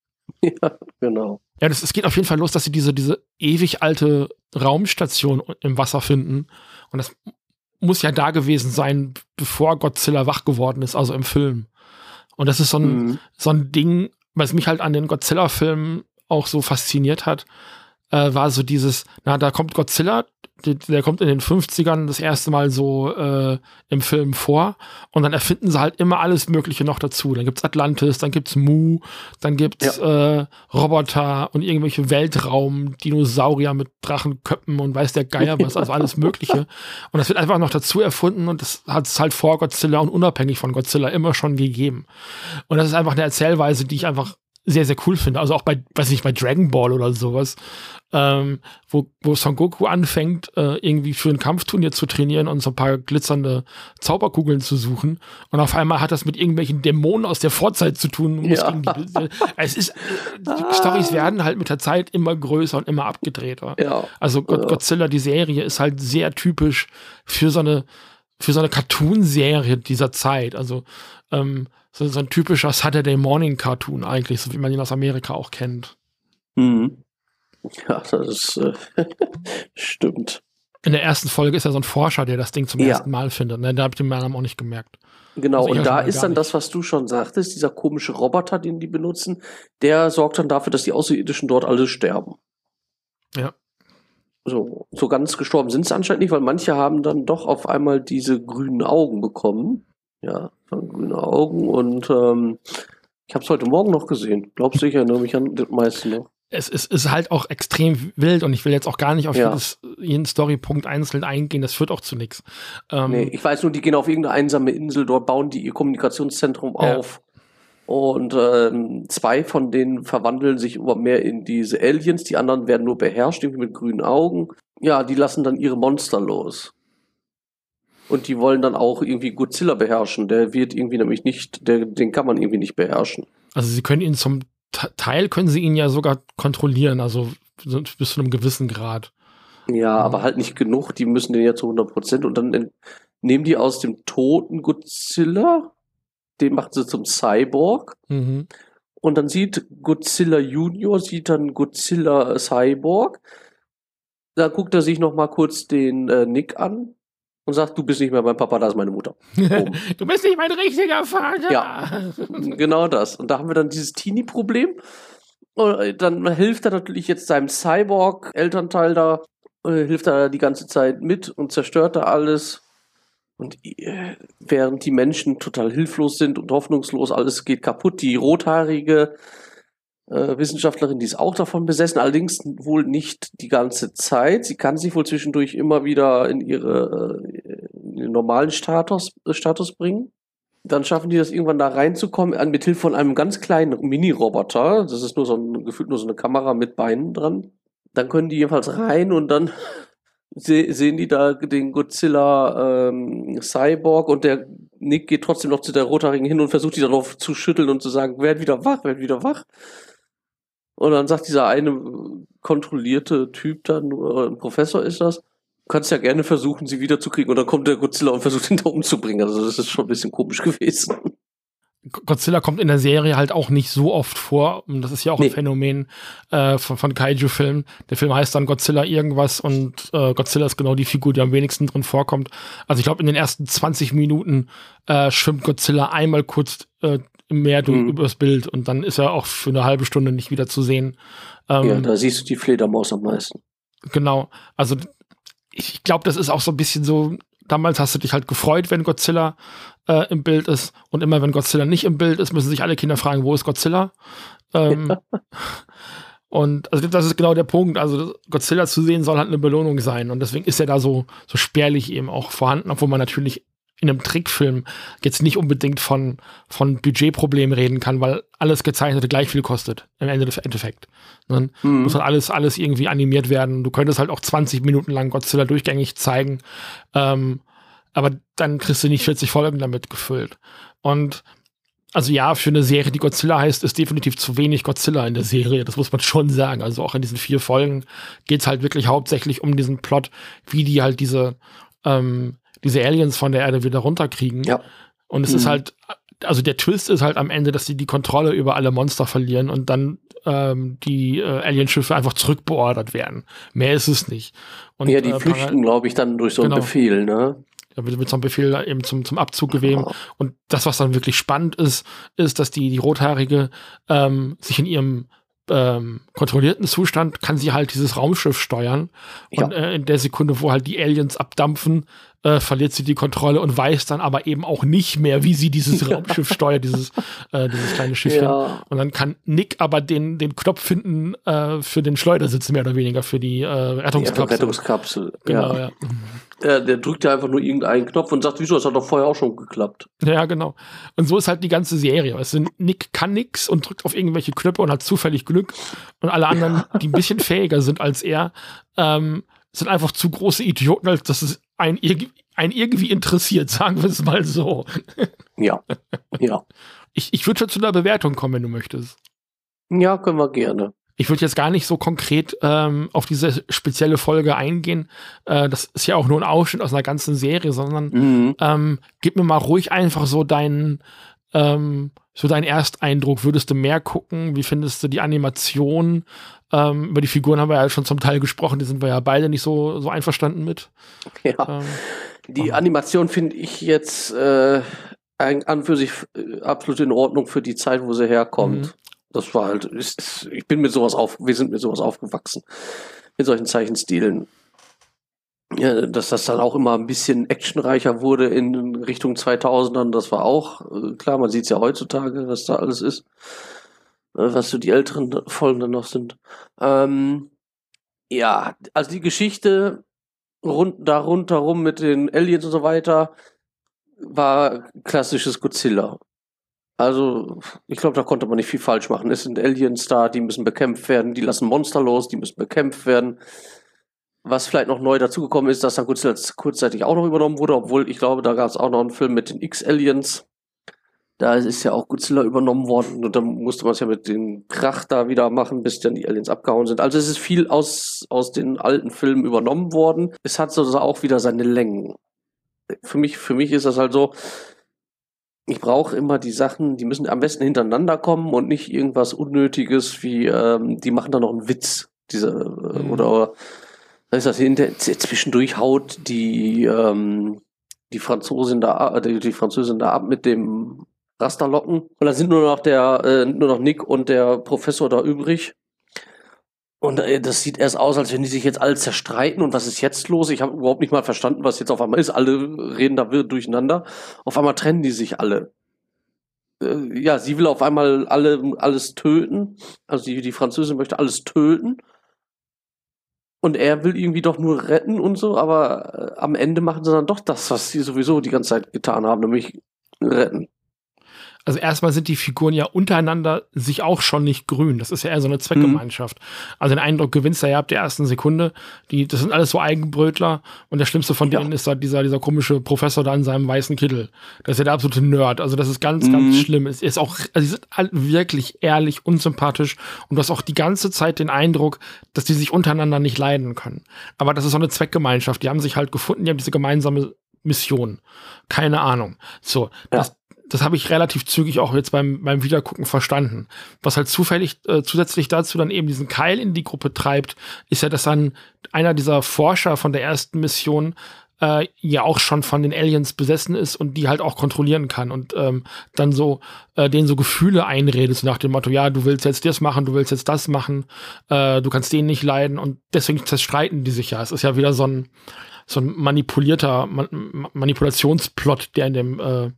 Ja, genau.
Ja, das, es geht auf jeden Fall los, dass sie diese, diese ewig alte Raumstation im Wasser finden. Und das muss ja da gewesen sein, bevor Godzilla wach geworden ist, also im Film. Und das ist so ein, mhm. so ein Ding, was mich halt an den Godzilla-Filmen auch so fasziniert hat, äh, war so dieses, na, da kommt Godzilla, der, der kommt in den fünfzigern das erste Mal so äh, im Film vor und dann erfinden sie halt immer alles Mögliche noch dazu. Dann gibt's Atlantis, dann gibt's Mu, dann gibt's ja. äh, Roboter und irgendwelche Weltraum-Dinosaurier mit Drachenköppen und weiß der Geier was, also alles Mögliche. Und das wird einfach noch dazu erfunden und das hat es halt vor Godzilla und unabhängig von Godzilla immer schon gegeben. Und das ist einfach eine Erzählweise, die ich einfach sehr, sehr cool finde. Also auch bei, weiß nicht, bei Dragon Ball oder sowas, ähm, wo, wo Son Goku anfängt, äh, irgendwie für ein Kampfturnier zu trainieren und so ein paar glitzernde Zauberkugeln zu suchen. Und auf einmal hat das mit irgendwelchen Dämonen aus der Vorzeit zu tun. Muss
ja.
gegen die, es ist, die Storys werden halt mit der Zeit immer größer und immer abgedrehter.
Ja.
Also God, ja. Godzilla, die Serie, ist halt sehr typisch für so eine, für so eine Cartoon-Serie dieser Zeit. Also, ähm, so, so ein typischer Saturday Morning Cartoon eigentlich, so wie man ihn aus Amerika auch kennt.
Mhm. Ja, das ist, äh, stimmt.
In der ersten Folge ist ja so ein Forscher, der das Ding zum
ja.
ersten Mal findet. Ne? Da habe ich den Namen auch nicht gemerkt.
Genau,
also
und da ist dann
nicht.
das, was du schon sagtest, dieser komische Roboter, den die benutzen, der sorgt dann dafür, dass die Außerirdischen dort alle sterben.
Ja.
So, so ganz gestorben sind sie anscheinend nicht, weil manche haben dann doch auf einmal diese grünen Augen bekommen. Ja, grüne Augen und ähm, ich habe es heute Morgen noch gesehen. Glaubst du, ich erinnere mich an das meiste noch?
es, es ist halt auch extrem wild und ich will jetzt auch gar nicht auf
Ja.
jedes, jeden Storypunkt einzeln eingehen, das führt auch zu nichts. Ähm,
Nee, ich weiß nur, die gehen auf irgendeine einsame Insel, dort bauen die ihr Kommunikationszentrum
Ja.
auf. Und ähm, zwei von denen verwandeln sich immer mehr in diese Aliens, die anderen werden nur beherrscht, irgendwie mit grünen Augen. Ja, die lassen dann ihre Monster los. Und die wollen dann auch irgendwie Godzilla beherrschen. Der wird irgendwie nämlich nicht, der, den kann man irgendwie nicht beherrschen.
Also sie können ihn zum Te- Teil, können sie ihn ja sogar kontrollieren, also so bis zu einem gewissen Grad.
Ja, aber halt nicht genug. Die müssen den ja zu hundert Prozent. Und dann ent- nehmen die aus dem toten Godzilla, den machen sie zum Cyborg.
Mhm.
Und dann sieht Godzilla Junior, sieht dann Godzilla Cyborg. Da guckt er sich noch mal kurz den äh, Nick an und sagt, du bist nicht mehr mein Papa, da ist meine Mutter. Boom.
Du bist nicht mein richtiger Vater.
Ja. Genau das. Und da haben wir dann dieses Teenie-Problem. Und dann hilft er natürlich jetzt seinem Cyborg-Elternteil da, äh, hilft er die ganze Zeit mit und zerstört da alles. Und äh, während die Menschen total hilflos sind und hoffnungslos, alles geht kaputt, die rothaarige äh, Wissenschaftlerin, die ist auch davon besessen, allerdings wohl nicht die ganze Zeit. Sie kann sich wohl zwischendurch immer wieder in ihre äh, in den normalen Status, äh, Status bringen. Dann schaffen die das irgendwann da reinzukommen, an- mit Hilfe von einem ganz kleinen Mini-Roboter. Das ist nur so ein, gefühlt nur so eine Kamera mit Beinen dran. Dann können die jedenfalls rein und dann se sehen die da den Godzilla ähm, Cyborg und der Nick geht trotzdem noch zu der Rothaarigen hin und versucht die darauf zu schütteln und zu sagen, werd wieder wach, werd wieder wach. Und dann sagt dieser eine kontrollierte Typ dann, äh, ein Professor ist das, du kannst ja gerne versuchen, sie wiederzukriegen. Und dann kommt der Godzilla und versucht ihn da umzubringen. Also das ist schon ein bisschen komisch gewesen.
Godzilla kommt in der Serie halt auch nicht so oft vor. Und das ist ja auch
Nee.
ein Phänomen äh, von, von Kaiju-Filmen. Der Film heißt dann Godzilla irgendwas und äh, Godzilla ist genau die Figur, die am wenigsten drin vorkommt. Also ich glaube, in den ersten zwanzig Minuten äh, schwimmt Godzilla einmal kurz äh, im Meer durch,
Mhm.
übers Bild und dann ist er auch für eine halbe Stunde nicht wieder zu sehen. Ähm,
Ja, da siehst du die Fledermaus am meisten.
Genau. Also ich glaube, das ist auch so ein bisschen so, damals hast du dich halt gefreut, wenn Godzilla äh, im Bild ist. Und immer wenn Godzilla nicht im Bild ist, müssen sich alle Kinder fragen, wo ist Godzilla? Ähm, und also das ist genau der Punkt. Also Godzilla zu sehen soll halt eine Belohnung sein. Und deswegen ist er da so, so spärlich eben auch vorhanden, obwohl man natürlich in einem Trickfilm jetzt nicht unbedingt von, von Budgetproblemen reden kann, weil alles Gezeichnete gleich viel kostet im Ende des Endeffekt. Ne?
Mhm.
Muss halt alles, alles irgendwie animiert werden. Du könntest halt auch zwanzig Minuten lang Godzilla durchgängig zeigen, ähm, aber dann kriegst du nicht vierzig Folgen damit gefüllt. Und also ja, für eine Serie, die Godzilla heißt, ist definitiv zu wenig Godzilla in der Serie. Das muss man schon sagen. Also auch in diesen vier Folgen geht's halt wirklich hauptsächlich um diesen Plot, wie die halt diese ähm, diese Aliens von der Erde wieder runterkriegen.
Ja.
Und es
Mhm.
ist halt, also der Twist ist halt am Ende, dass sie die Kontrolle über alle Monster verlieren und dann ähm, die äh, Alienschiffe einfach zurückbeordert werden. Mehr ist es nicht. Und,
Ja, die
äh,
flüchten, glaube ich, dann durch so einen
Genau.
Befehl, ne?
Da wird mit so einem Befehl eben zum, zum Abzug gewählt.
Ja.
Und das, was dann wirklich spannend ist, ist, dass die, die Rothaarige ähm, sich in ihrem ähm, kontrollierten Zustand kann sie halt dieses Raumschiff steuern. Und
Ja.
äh, in der Sekunde, wo halt die Aliens abdampfen, äh, verliert sie die Kontrolle und weiß dann aber eben auch nicht mehr, wie sie dieses Raumschiff steuert, dieses, äh, dieses kleine Schiffchen.
Ja.
Und dann kann Nick aber den, den Knopf finden äh, für den Schleudersitz, mehr oder weniger, für die äh,
Ja,
Rettungskapsel.
Rettungskapsel.
Genau,
ja.
ja.
Der, der drückt ja einfach nur irgendeinen Knopf und sagt, wieso, das hat doch vorher auch schon geklappt.
Ja, genau. Und so ist halt die ganze Serie. Also Nick kann nix und drückt auf irgendwelche Knöpfe und hat zufällig Glück. Und alle anderen, die ein bisschen fähiger sind als er, ähm, sind einfach zu große Idioten, als dass es einen, irg einen irgendwie interessiert, sagen wir es mal so.
Ja. Ja.
Ich, ich würde schon zu einer Bewertung kommen, wenn du möchtest.
Ja, können wir gerne.
Ich würde jetzt gar nicht so konkret ähm, auf diese spezielle Folge eingehen. Äh, das ist ja auch nur ein Ausschnitt aus einer ganzen Serie, sondern
Mhm.
ähm, gib mir mal ruhig einfach so deinen ähm, so deinen Ersteindruck. Würdest du mehr gucken? Wie findest du die Animation? Ähm, über die Figuren haben wir ja schon zum Teil gesprochen, die sind wir ja beide nicht so, so einverstanden mit.
Ja.
Ähm,
Die Animation finde ich jetzt äh, ein, an für sich äh, absolut in Ordnung für die Zeit, wo sie herkommt.
Mhm.
Das war halt, ist, ich bin mit sowas auf, wir sind mit sowas aufgewachsen. Mit solchen Zeichenstilen. Ja, dass das dann auch immer ein bisschen actionreicher wurde in Richtung zweitausendern, das war auch äh, klar, man sieht es ja heutzutage, was da alles ist. was so die älteren Folgen dann noch sind. Ähm, ja, also die Geschichte rund da rundherum mit den Aliens und so weiter war klassisches Godzilla. Also, ich glaube, da konnte man nicht viel falsch machen. Es sind Aliens da, die müssen bekämpft werden, die lassen Monster los, die müssen bekämpft werden. Was vielleicht noch neu dazugekommen ist, dass dann Godzilla kurzzeitig auch noch übernommen wurde, obwohl ich glaube, da gab es auch noch einen Film mit den X-Aliens. Da ist ja auch Godzilla übernommen worden und dann musste man es ja mit dem Krach da wieder machen, bis dann die Aliens abgehauen sind. Also es ist viel aus, aus den alten Filmen übernommen worden. Es hat so auch wieder seine Längen. Für mich, für mich ist das halt so, ich brauche immer die Sachen, die müssen am besten hintereinander kommen und nicht irgendwas Unnötiges wie, ähm, die machen da noch einen Witz. Diese, mhm. oder was ist das, hinter, zwischendurch haut die, ähm, die Franzosin da, die, die Französin da ab mit dem Rasterlocken. Und dann sind nur noch der, äh, nur noch Nick und der Professor da übrig. Und äh, das sieht erst aus, als wenn die sich jetzt alle zerstreiten. Und was ist jetzt los? Ich habe überhaupt nicht mal verstanden, was jetzt auf einmal ist. Alle reden da wild durcheinander. Auf einmal trennen die sich alle. Äh, ja, sie will auf einmal alle alles töten. Also die, die Französin möchte alles töten. Und er will irgendwie doch nur retten und so. Aber äh, am Ende machen sie dann doch das, was sie sowieso die ganze Zeit getan haben, nämlich retten.
Also erstmal sind die Figuren ja untereinander sich auch schon nicht grün. Das ist ja eher so eine Zweckgemeinschaft. Mhm. Also den Eindruck gewinnst du ja ab der ersten Sekunde. Die, das sind alles so Eigenbrötler. Und der schlimmste von denen ja. ist da dieser, dieser komische Professor da in seinem weißen Kittel. Das ist ja der absolute Nerd. Also das ist ganz, mhm. ganz schlimm. Es ist auch, also die sind alle wirklich ehrlich, unsympathisch. Und du hast auch die ganze Zeit den Eindruck, dass die sich untereinander nicht leiden können. Aber das ist so eine Zweckgemeinschaft. Die haben sich halt gefunden, die haben diese gemeinsame Mission. Keine Ahnung. So, ja. das Das habe ich relativ zügig auch jetzt beim, beim Wiedergucken verstanden. Was halt zufällig äh, zusätzlich dazu dann eben diesen Keil in die Gruppe treibt, ist ja, dass dann einer dieser Forscher von der ersten Mission äh, ja auch schon von den Aliens besessen ist und die halt auch kontrollieren kann und ähm, dann so äh, denen so Gefühle einredet, so nach dem Motto, ja, du willst jetzt das machen, du willst jetzt das machen, äh, du kannst den nicht leiden und deswegen zerstreiten die sich ja. Es ist ja wieder so ein, so ein manipulierter Man- Manipulationsplot, der in dem äh,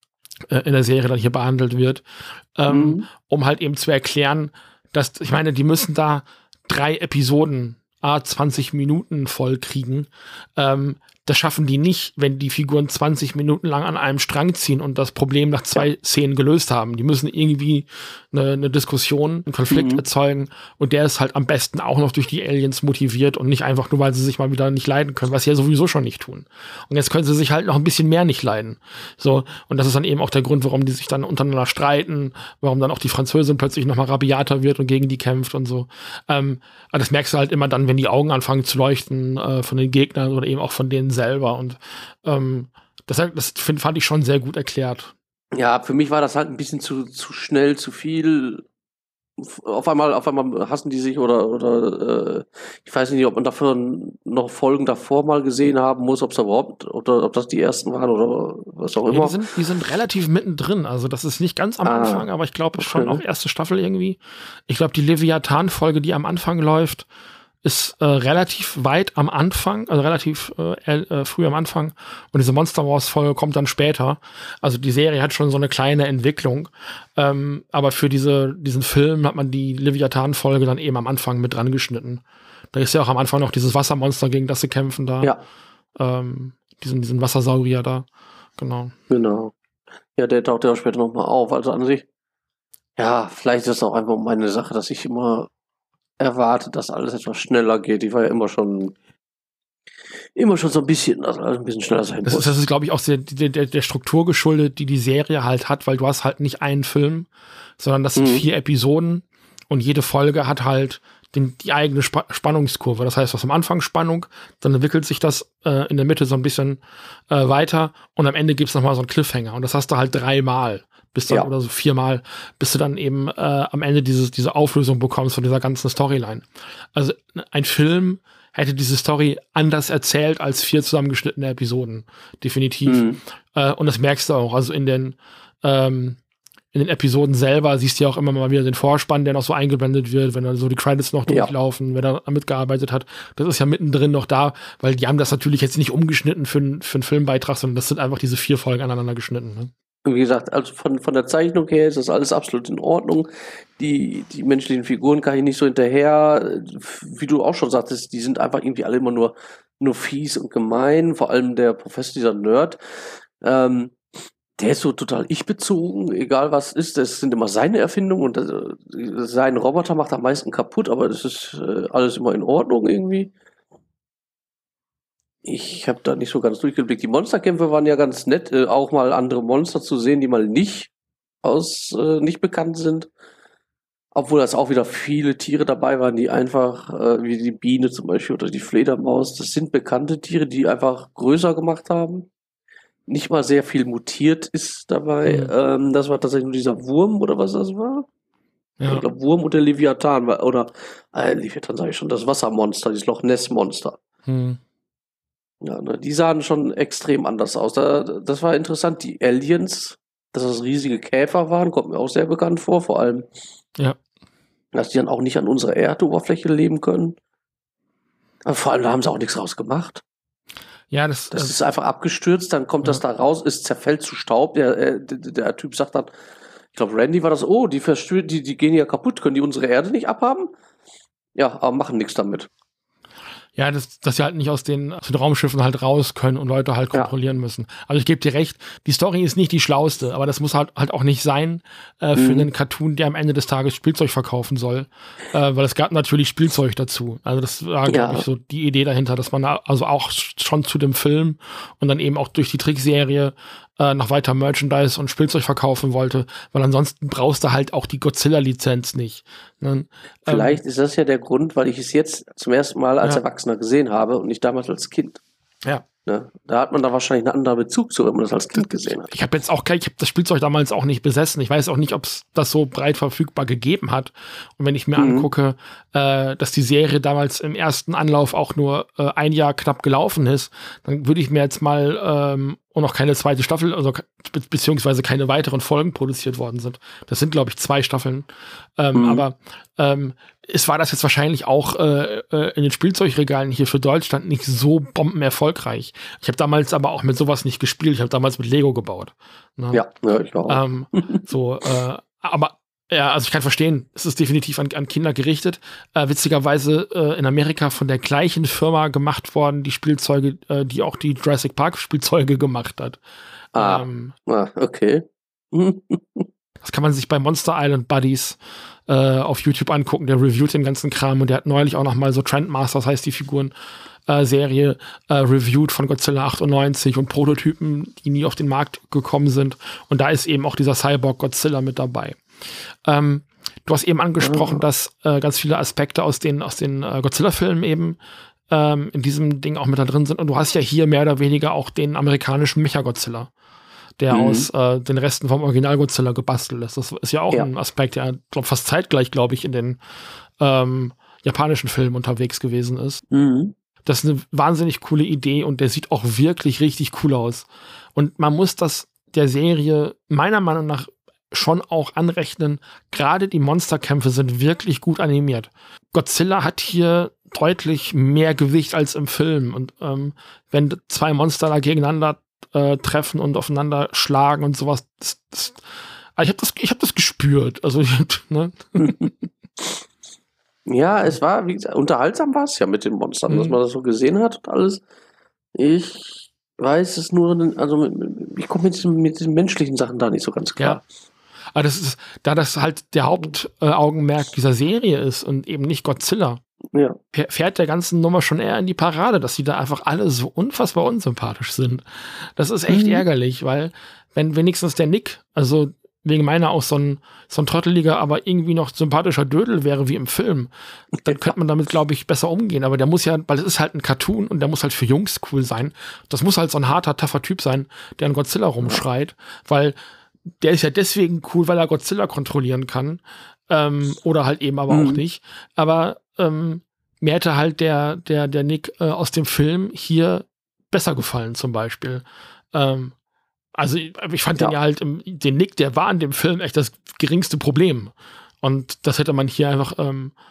in der Serie dann hier behandelt wird, ähm, mhm. um halt eben zu erklären, dass, ich meine, die müssen da drei Episoden, a zwanzig Minuten voll kriegen. Ähm, das schaffen die nicht, wenn die Figuren zwanzig Minuten lang an einem Strang ziehen und das Problem nach zwei ja. Szenen gelöst haben. Die müssen irgendwie eine, eine Diskussion, einen Konflikt mhm. erzeugen und der ist halt am besten auch noch durch die Aliens motiviert und nicht einfach nur, weil sie sich mal wieder nicht leiden können, was sie ja sowieso schon nicht tun. Und jetzt können sie sich halt noch ein bisschen mehr nicht leiden. So, und das ist dann eben auch der Grund, warum die sich dann untereinander streiten, warum dann auch die Französin plötzlich noch mal rabiater wird und gegen die kämpft und so. Ähm, aber das merkst du halt immer dann, wenn die Augen anfangen zu leuchten äh, von den Gegnern oder eben auch von denen selber. Und ähm, das, das find, fand ich schon sehr gut erklärt.
Ja, für mich war das halt ein bisschen zu, zu schnell, zu viel. Auf einmal, auf einmal hassen die sich oder, oder äh, ich weiß nicht, ob man dafür noch Folgen davor mal gesehen haben muss, ob es überhaupt, oder ob das die ersten waren oder was auch immer.
Ja, die, sind, die sind relativ mittendrin, also das ist nicht ganz am ah, Anfang, aber ich glaube okay. schon auch erste Staffel irgendwie. Ich glaube, die Leviathan-Folge, die am Anfang läuft, ist äh, relativ weit am Anfang, also relativ äh, äh, früh am Anfang. Und diese Monster Wars-Folge kommt dann später. Also die Serie hat schon so eine kleine Entwicklung. Ähm, aber für diese, diesen Film hat man die Leviathan-Folge dann eben am Anfang mit dran geschnitten. Da ist ja auch am Anfang noch dieses Wassermonster, gegen das sie kämpfen da.
Ja.
Ähm, diesen, diesen Wassersaurier da. Genau.
Genau. Ja, der taucht ja auch später nochmal auf. Also an sich, ja, vielleicht ist es auch einfach meine Sache, dass ich immer erwartet, dass alles etwas schneller geht. Ich war ja immer schon immer schon so ein bisschen, also ein bisschen schneller sein
muss. Das ist, das ist glaube ich, auch sehr, der, der, der Struktur geschuldet, die die Serie halt hat, weil du hast halt nicht einen Film, sondern das sind mhm. vier Episoden und jede Folge hat halt den, die eigene Sp- Spannungskurve. Das heißt, du hast am Anfang Spannung, dann entwickelt sich das äh, in der Mitte so ein bisschen äh, weiter und am Ende gibt's nochmal so einen Cliffhanger und das hast du halt dreimal. Bis dann, ja. oder so viermal, bis du dann eben äh, am Ende dieses, diese Auflösung bekommst von dieser ganzen Storyline. Also ein Film hätte diese Story anders erzählt als vier zusammengeschnittene Episoden. Definitiv. Mhm. Äh, und das merkst du auch. Also in den, ähm, in den Episoden selber siehst du ja auch immer mal wieder den Vorspann, der noch so eingeblendet wird, wenn dann so die Credits noch durchlaufen, ja. wer da mitgearbeitet hat. Das ist ja mittendrin noch da, weil die haben das natürlich jetzt nicht umgeschnitten für, für einen Filmbeitrag, sondern das sind einfach diese vier Folgen aneinander geschnitten. Ne?
wie gesagt, also von, von der Zeichnung her ist das alles absolut in Ordnung. Die, die menschlichen Figuren kann ich nicht so hinterher. Wie du auch schon sagtest, die sind einfach irgendwie alle immer nur, nur fies und gemein. Vor allem der Professor, dieser Nerd, ähm, der ist so total ich-bezogen, egal was ist. Das sind immer seine Erfindungen und das, sein Roboter macht am meisten kaputt, aber das ist äh, alles immer in Ordnung irgendwie. Ich habe da nicht so ganz durchgeblickt. Die Monsterkämpfe waren ja ganz nett, äh, auch mal andere Monster zu sehen, die mal nicht aus äh, nicht bekannt sind. Obwohl das auch wieder viele Tiere dabei waren, die einfach, äh, wie die Biene zum Beispiel oder die Fledermaus, das sind bekannte Tiere, die einfach größer gemacht haben. Nicht mal sehr viel mutiert ist dabei.
Mhm.
Ähm, das war tatsächlich nur dieser Wurm oder was das war.
Ja.
Ich glaube, Wurm oder Leviathan war, oder äh, Leviathan sage ich schon, das Wassermonster, dieses Loch Ness Monster.
Hm.
Ja, ne, die sahen schon extrem anders aus. Da, das war interessant. Die Aliens, dass das riesige Käfer waren, kommt mir auch sehr bekannt vor. Vor allem,
Ja.
dass die dann auch nicht an unserer Erdoberfläche leben können. Aber vor allem, da haben sie auch nichts raus gemacht.
Ja, das,
Das
das
ist einfach abgestürzt, dann kommt
Ja.
das da raus, es zerfällt zu Staub. Der, äh, der, der Typ sagt dann, ich glaube, Randy war das, oh, die, verstö- die, die gehen ja kaputt, können die unsere Erde nicht abhaben? Ja, aber machen nichts damit.
Ja, dass, dass sie halt nicht aus den, aus den Raumschiffen halt raus können und Leute halt
Ja.
kontrollieren müssen. Also ich gebe dir recht, die Story ist nicht die schlauste, aber das muss halt halt auch nicht sein äh, für
Mhm.
einen Cartoon, der am Ende des Tages Spielzeug verkaufen soll. Äh, weil es gab natürlich Spielzeug dazu. Also das war,
Ja.
glaube ich, so die Idee dahinter, dass man da also auch schon zu dem Film und dann eben auch durch die Trickserie äh, noch weiter Merchandise und Spielzeug verkaufen wollte, weil ansonsten brauchst du halt auch die Godzilla-Lizenz nicht. Ne?
Vielleicht ist das ja der Grund, weil ich es jetzt zum ersten Mal als
Ja.
Erwachsener gesehen habe und nicht damals als Kind.
Ja.
Ne? Da hat man da wahrscheinlich einen anderen Bezug zu, wenn man das als Kind gesehen hat.
Ich habe jetzt auch kein, ich habe das Spielzeug damals auch nicht besessen. Ich weiß auch nicht, ob es das so breit verfügbar gegeben hat. Und wenn ich mir
Mhm.
angucke, äh, dass die Serie damals im ersten Anlauf auch nur äh, ein Jahr knapp gelaufen ist, dann würde ich mir jetzt mal ähm, und noch keine zweite Staffel, also be beziehungsweise keine weiteren Folgen produziert worden sind. Das sind, glaube ich, zwei Staffeln. Ähm,
Mhm.
Aber ähm, es war das jetzt wahrscheinlich auch äh, äh, in den Spielzeugregalen hier für Deutschland nicht so bombenerfolgreich. Ich habe damals aber auch mit sowas nicht gespielt. Ich habe damals mit Lego gebaut. Ne?
Ja, ja, ich auch.
Ähm, so, äh, aber ja, also ich kann verstehen, es ist definitiv an, an Kinder gerichtet. Äh, witzigerweise äh, in Amerika von der gleichen Firma gemacht worden, die Spielzeuge, äh, die auch die Jurassic Park Spielzeuge gemacht hat.
Ah.
Ähm,
Ah, okay.
das kann man sich bei Monster Island Buddies äh, auf YouTube angucken. Der reviewt den ganzen Kram und der hat neulich auch noch mal so Trendmasters, heißt die Figuren, äh, Serie äh, reviewed von Godzilla achtundneunzig und Prototypen, die nie auf den Markt gekommen sind. Und da ist eben auch dieser Cyborg Godzilla mit dabei. Ähm, du hast eben angesprochen,
Oh.
dass äh, ganz viele Aspekte aus den, aus den äh, Godzilla-Filmen eben ähm, in diesem Ding auch mit da drin sind. Und du hast ja hier mehr oder weniger auch den amerikanischen Mecha-Godzilla, der
Mhm.
aus äh, den Resten vom Original-Godzilla gebastelt ist. Das ist ja auch
Ja.
ein Aspekt, der glaub, fast zeitgleich, glaube ich, in den ähm, japanischen Filmen unterwegs gewesen ist.
Mhm.
Das ist eine wahnsinnig coole Idee und der sieht auch wirklich richtig cool aus. Und man muss das der Serie meiner Meinung nach schon auch anrechnen. Gerade die Monsterkämpfe sind wirklich gut animiert. Godzilla hat hier deutlich mehr Gewicht als im Film. Und ähm, wenn zwei Monster da gegeneinander äh, treffen und aufeinander schlagen und sowas, das, das, also ich habe das, ich hab das gespürt. Also, ne?
Ja, es war, wie gesagt, unterhaltsam war es ja mit den Monstern,
Mhm.
dass man das so gesehen hat und alles. Ich weiß es nur, also mit- mit- ich komme mit, diesen- mit diesen menschlichen Sachen da nicht so ganz klar.
Aber das ist, da das halt der Hauptaugenmerk dieser Serie ist und eben nicht Godzilla,
Ja.
fähr- fährt der ganzen Nummer schon eher in die Parade, dass die da einfach alle so unfassbar unsympathisch sind. Das ist echt
Mhm.
ärgerlich, weil wenn wenigstens der Nick, also wegen meiner auch so ein, so ein trotteliger, aber irgendwie noch sympathischer Dödel wäre wie im Film, dann könnte man damit, glaube ich, besser umgehen. Aber der muss ja, weil es ist halt ein Cartoon und der muss halt für Jungs cool sein. Das muss halt so ein harter, tougher Typ sein, der an Godzilla rumschreit, weil der ist ja deswegen cool, weil er Godzilla kontrollieren kann. Ähm, oder halt eben aber
Mhm.
auch nicht. Aber ähm, mir hätte halt der, der, der Nick äh, aus dem Film hier besser gefallen, zum Beispiel. Ähm, also ich, ich fand
Ja.
den ja halt, im, den Nick, der war in dem Film echt das geringste Problem. Und das hätte man hier einfach ähm,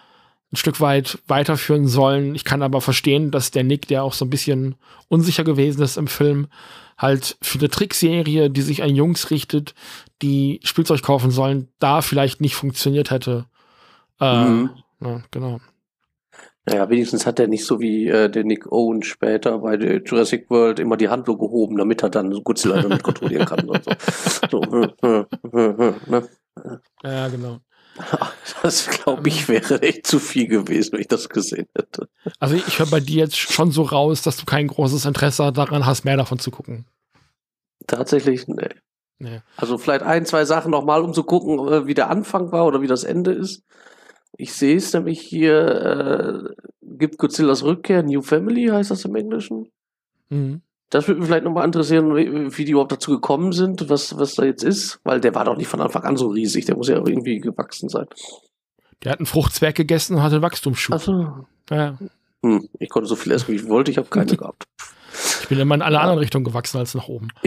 ein Stück weit weiterführen sollen. Ich kann aber verstehen, dass der Nick, der auch so ein bisschen unsicher gewesen ist im Film, halt für eine Trickserie, die sich an Jungs richtet, die Spielzeug kaufen sollen, da vielleicht nicht funktioniert hätte. Äh,
Mhm.
ja, genau.
Naja, wenigstens hat er nicht so wie äh, der Nick Owen später bei der Jurassic World immer die Hand so gehoben, damit er dann Godzilla damit kontrollieren kann und so. so äh, äh, äh, ne?
Ja, genau.
Das, glaube ich, wäre echt zu viel gewesen, wenn ich das gesehen hätte.
Also ich höre bei dir jetzt schon so raus, dass du kein großes Interesse daran hast, mehr davon zu gucken.
Tatsächlich, nee.
Nee.
Also vielleicht ein, zwei Sachen nochmal, um zu gucken, äh, wie der Anfang war oder wie das Ende ist. Ich sehe es nämlich hier, äh, gibt Godzillas Rückkehr, New Family heißt das im Englischen.
Mhm.
Das würde mich vielleicht nochmal interessieren, wie, wie die überhaupt dazu gekommen sind, was, was da jetzt ist, weil der war doch nicht von Anfang an so riesig, der muss ja irgendwie gewachsen sein.
Der hat einen Fruchtzwerg gegessen und hatte einen Wachstumsschub.
Achso.
Ja.
Hm, ich konnte so viel essen, wie ich wollte, ich habe keine gehabt.
Ich bin immer in alle anderen Richtungen gewachsen als nach oben.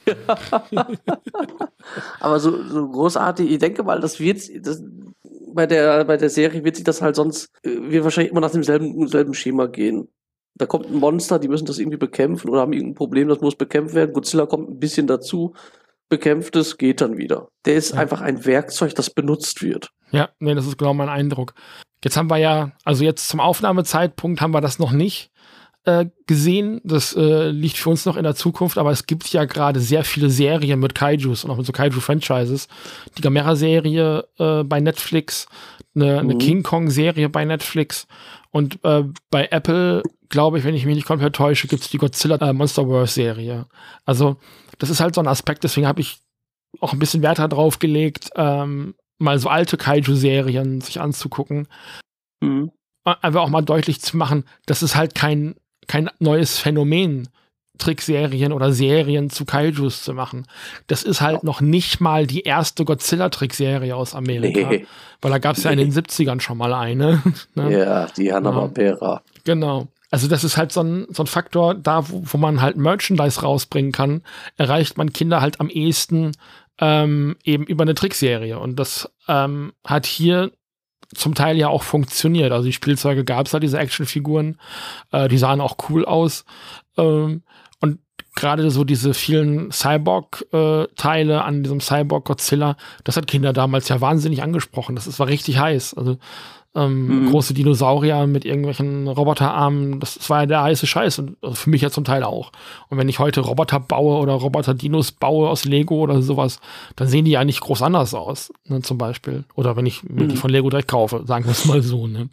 Aber so, so großartig, ich denke mal, das wird das, bei der bei der Serie wird sich das halt sonst, äh, wird wahrscheinlich immer nach demselben, selben Schema gehen. Da kommt ein Monster, die müssen das irgendwie bekämpfen oder haben irgendein Problem, das muss bekämpft werden. Godzilla kommt ein bisschen dazu, bekämpft es, geht dann wieder. Der ist
Ja.
einfach ein Werkzeug, das benutzt wird.
Ja, nee, das ist genau mein Eindruck. Jetzt haben wir ja, also jetzt zum Aufnahmezeitpunkt haben wir das noch nicht äh, gesehen. Das äh, liegt für uns noch in der Zukunft, aber es gibt ja gerade sehr viele Serien mit Kaijus und auch mit so Kaiju-Franchises. Die Gamera-Serie äh, bei Netflix, eine, eine
Mhm.
King Kong-Serie bei Netflix und äh, bei Apple, glaube ich, wenn ich mich nicht komplett täusche, gibt es die Godzilla äh, Monsterverse-Serie. Also das ist halt so ein Aspekt, deswegen habe ich auch ein bisschen Wert darauf gelegt, ähm, mal so alte Kaiju-Serien sich anzugucken.
Mhm.
Einfach auch mal deutlich zu machen, das ist halt kein, kein neues Phänomen, Trickserien oder Serien zu Kaijus zu machen. Das ist halt noch nicht mal die erste Godzilla-Trickserie aus Amerika.
Nee.
Weil da gab es ja in den siebzigern schon mal eine. Ne?
Ja, die Hanna-Barbera.
Genau. Also das ist halt so ein, so ein Faktor, da wo, wo man halt Merchandise rausbringen kann, erreicht man Kinder halt am ehesten ähm, eben über eine Trickserie. Und das ähm, hat hier zum Teil ja auch funktioniert. Also die Spielzeuge gab es da, diese Actionfiguren, äh, die sahen auch cool aus. Ähm, und gerade so diese vielen Cyborg-Teile an diesem Cyborg-Godzilla, das hat Kinder damals ja wahnsinnig angesprochen. Das, das war richtig heiß. Also ähm,
Mhm.
große Dinosaurier mit irgendwelchen Roboterarmen, das, das war ja der heiße Scheiß. Und also für mich ja zum Teil auch. Und wenn ich heute Roboter baue oder Roboter-Dinos baue aus Lego oder sowas, dann sehen die ja nicht groß anders aus, ne, zum Beispiel. Oder wenn ich mir
Mhm.
die von Lego direkt kaufe, sagen wir es mal so. Ne?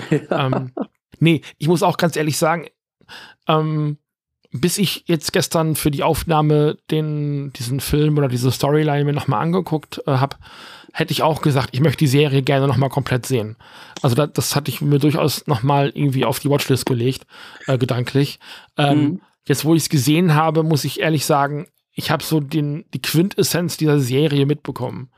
ähm, nee, ich muss auch ganz ehrlich sagen, ähm, bis ich jetzt gestern für die Aufnahme den, diesen Film oder diese Storyline mir nochmal angeguckt äh, habe, hätte ich auch gesagt, ich möchte die Serie gerne nochmal komplett sehen. Also da, das hatte ich mir durchaus nochmal irgendwie auf die Watchlist gelegt, äh, gedanklich. Ähm,
Mhm.
Jetzt, wo ich es gesehen habe, muss ich ehrlich sagen, ich habe so den, die Quintessenz dieser Serie mitbekommen.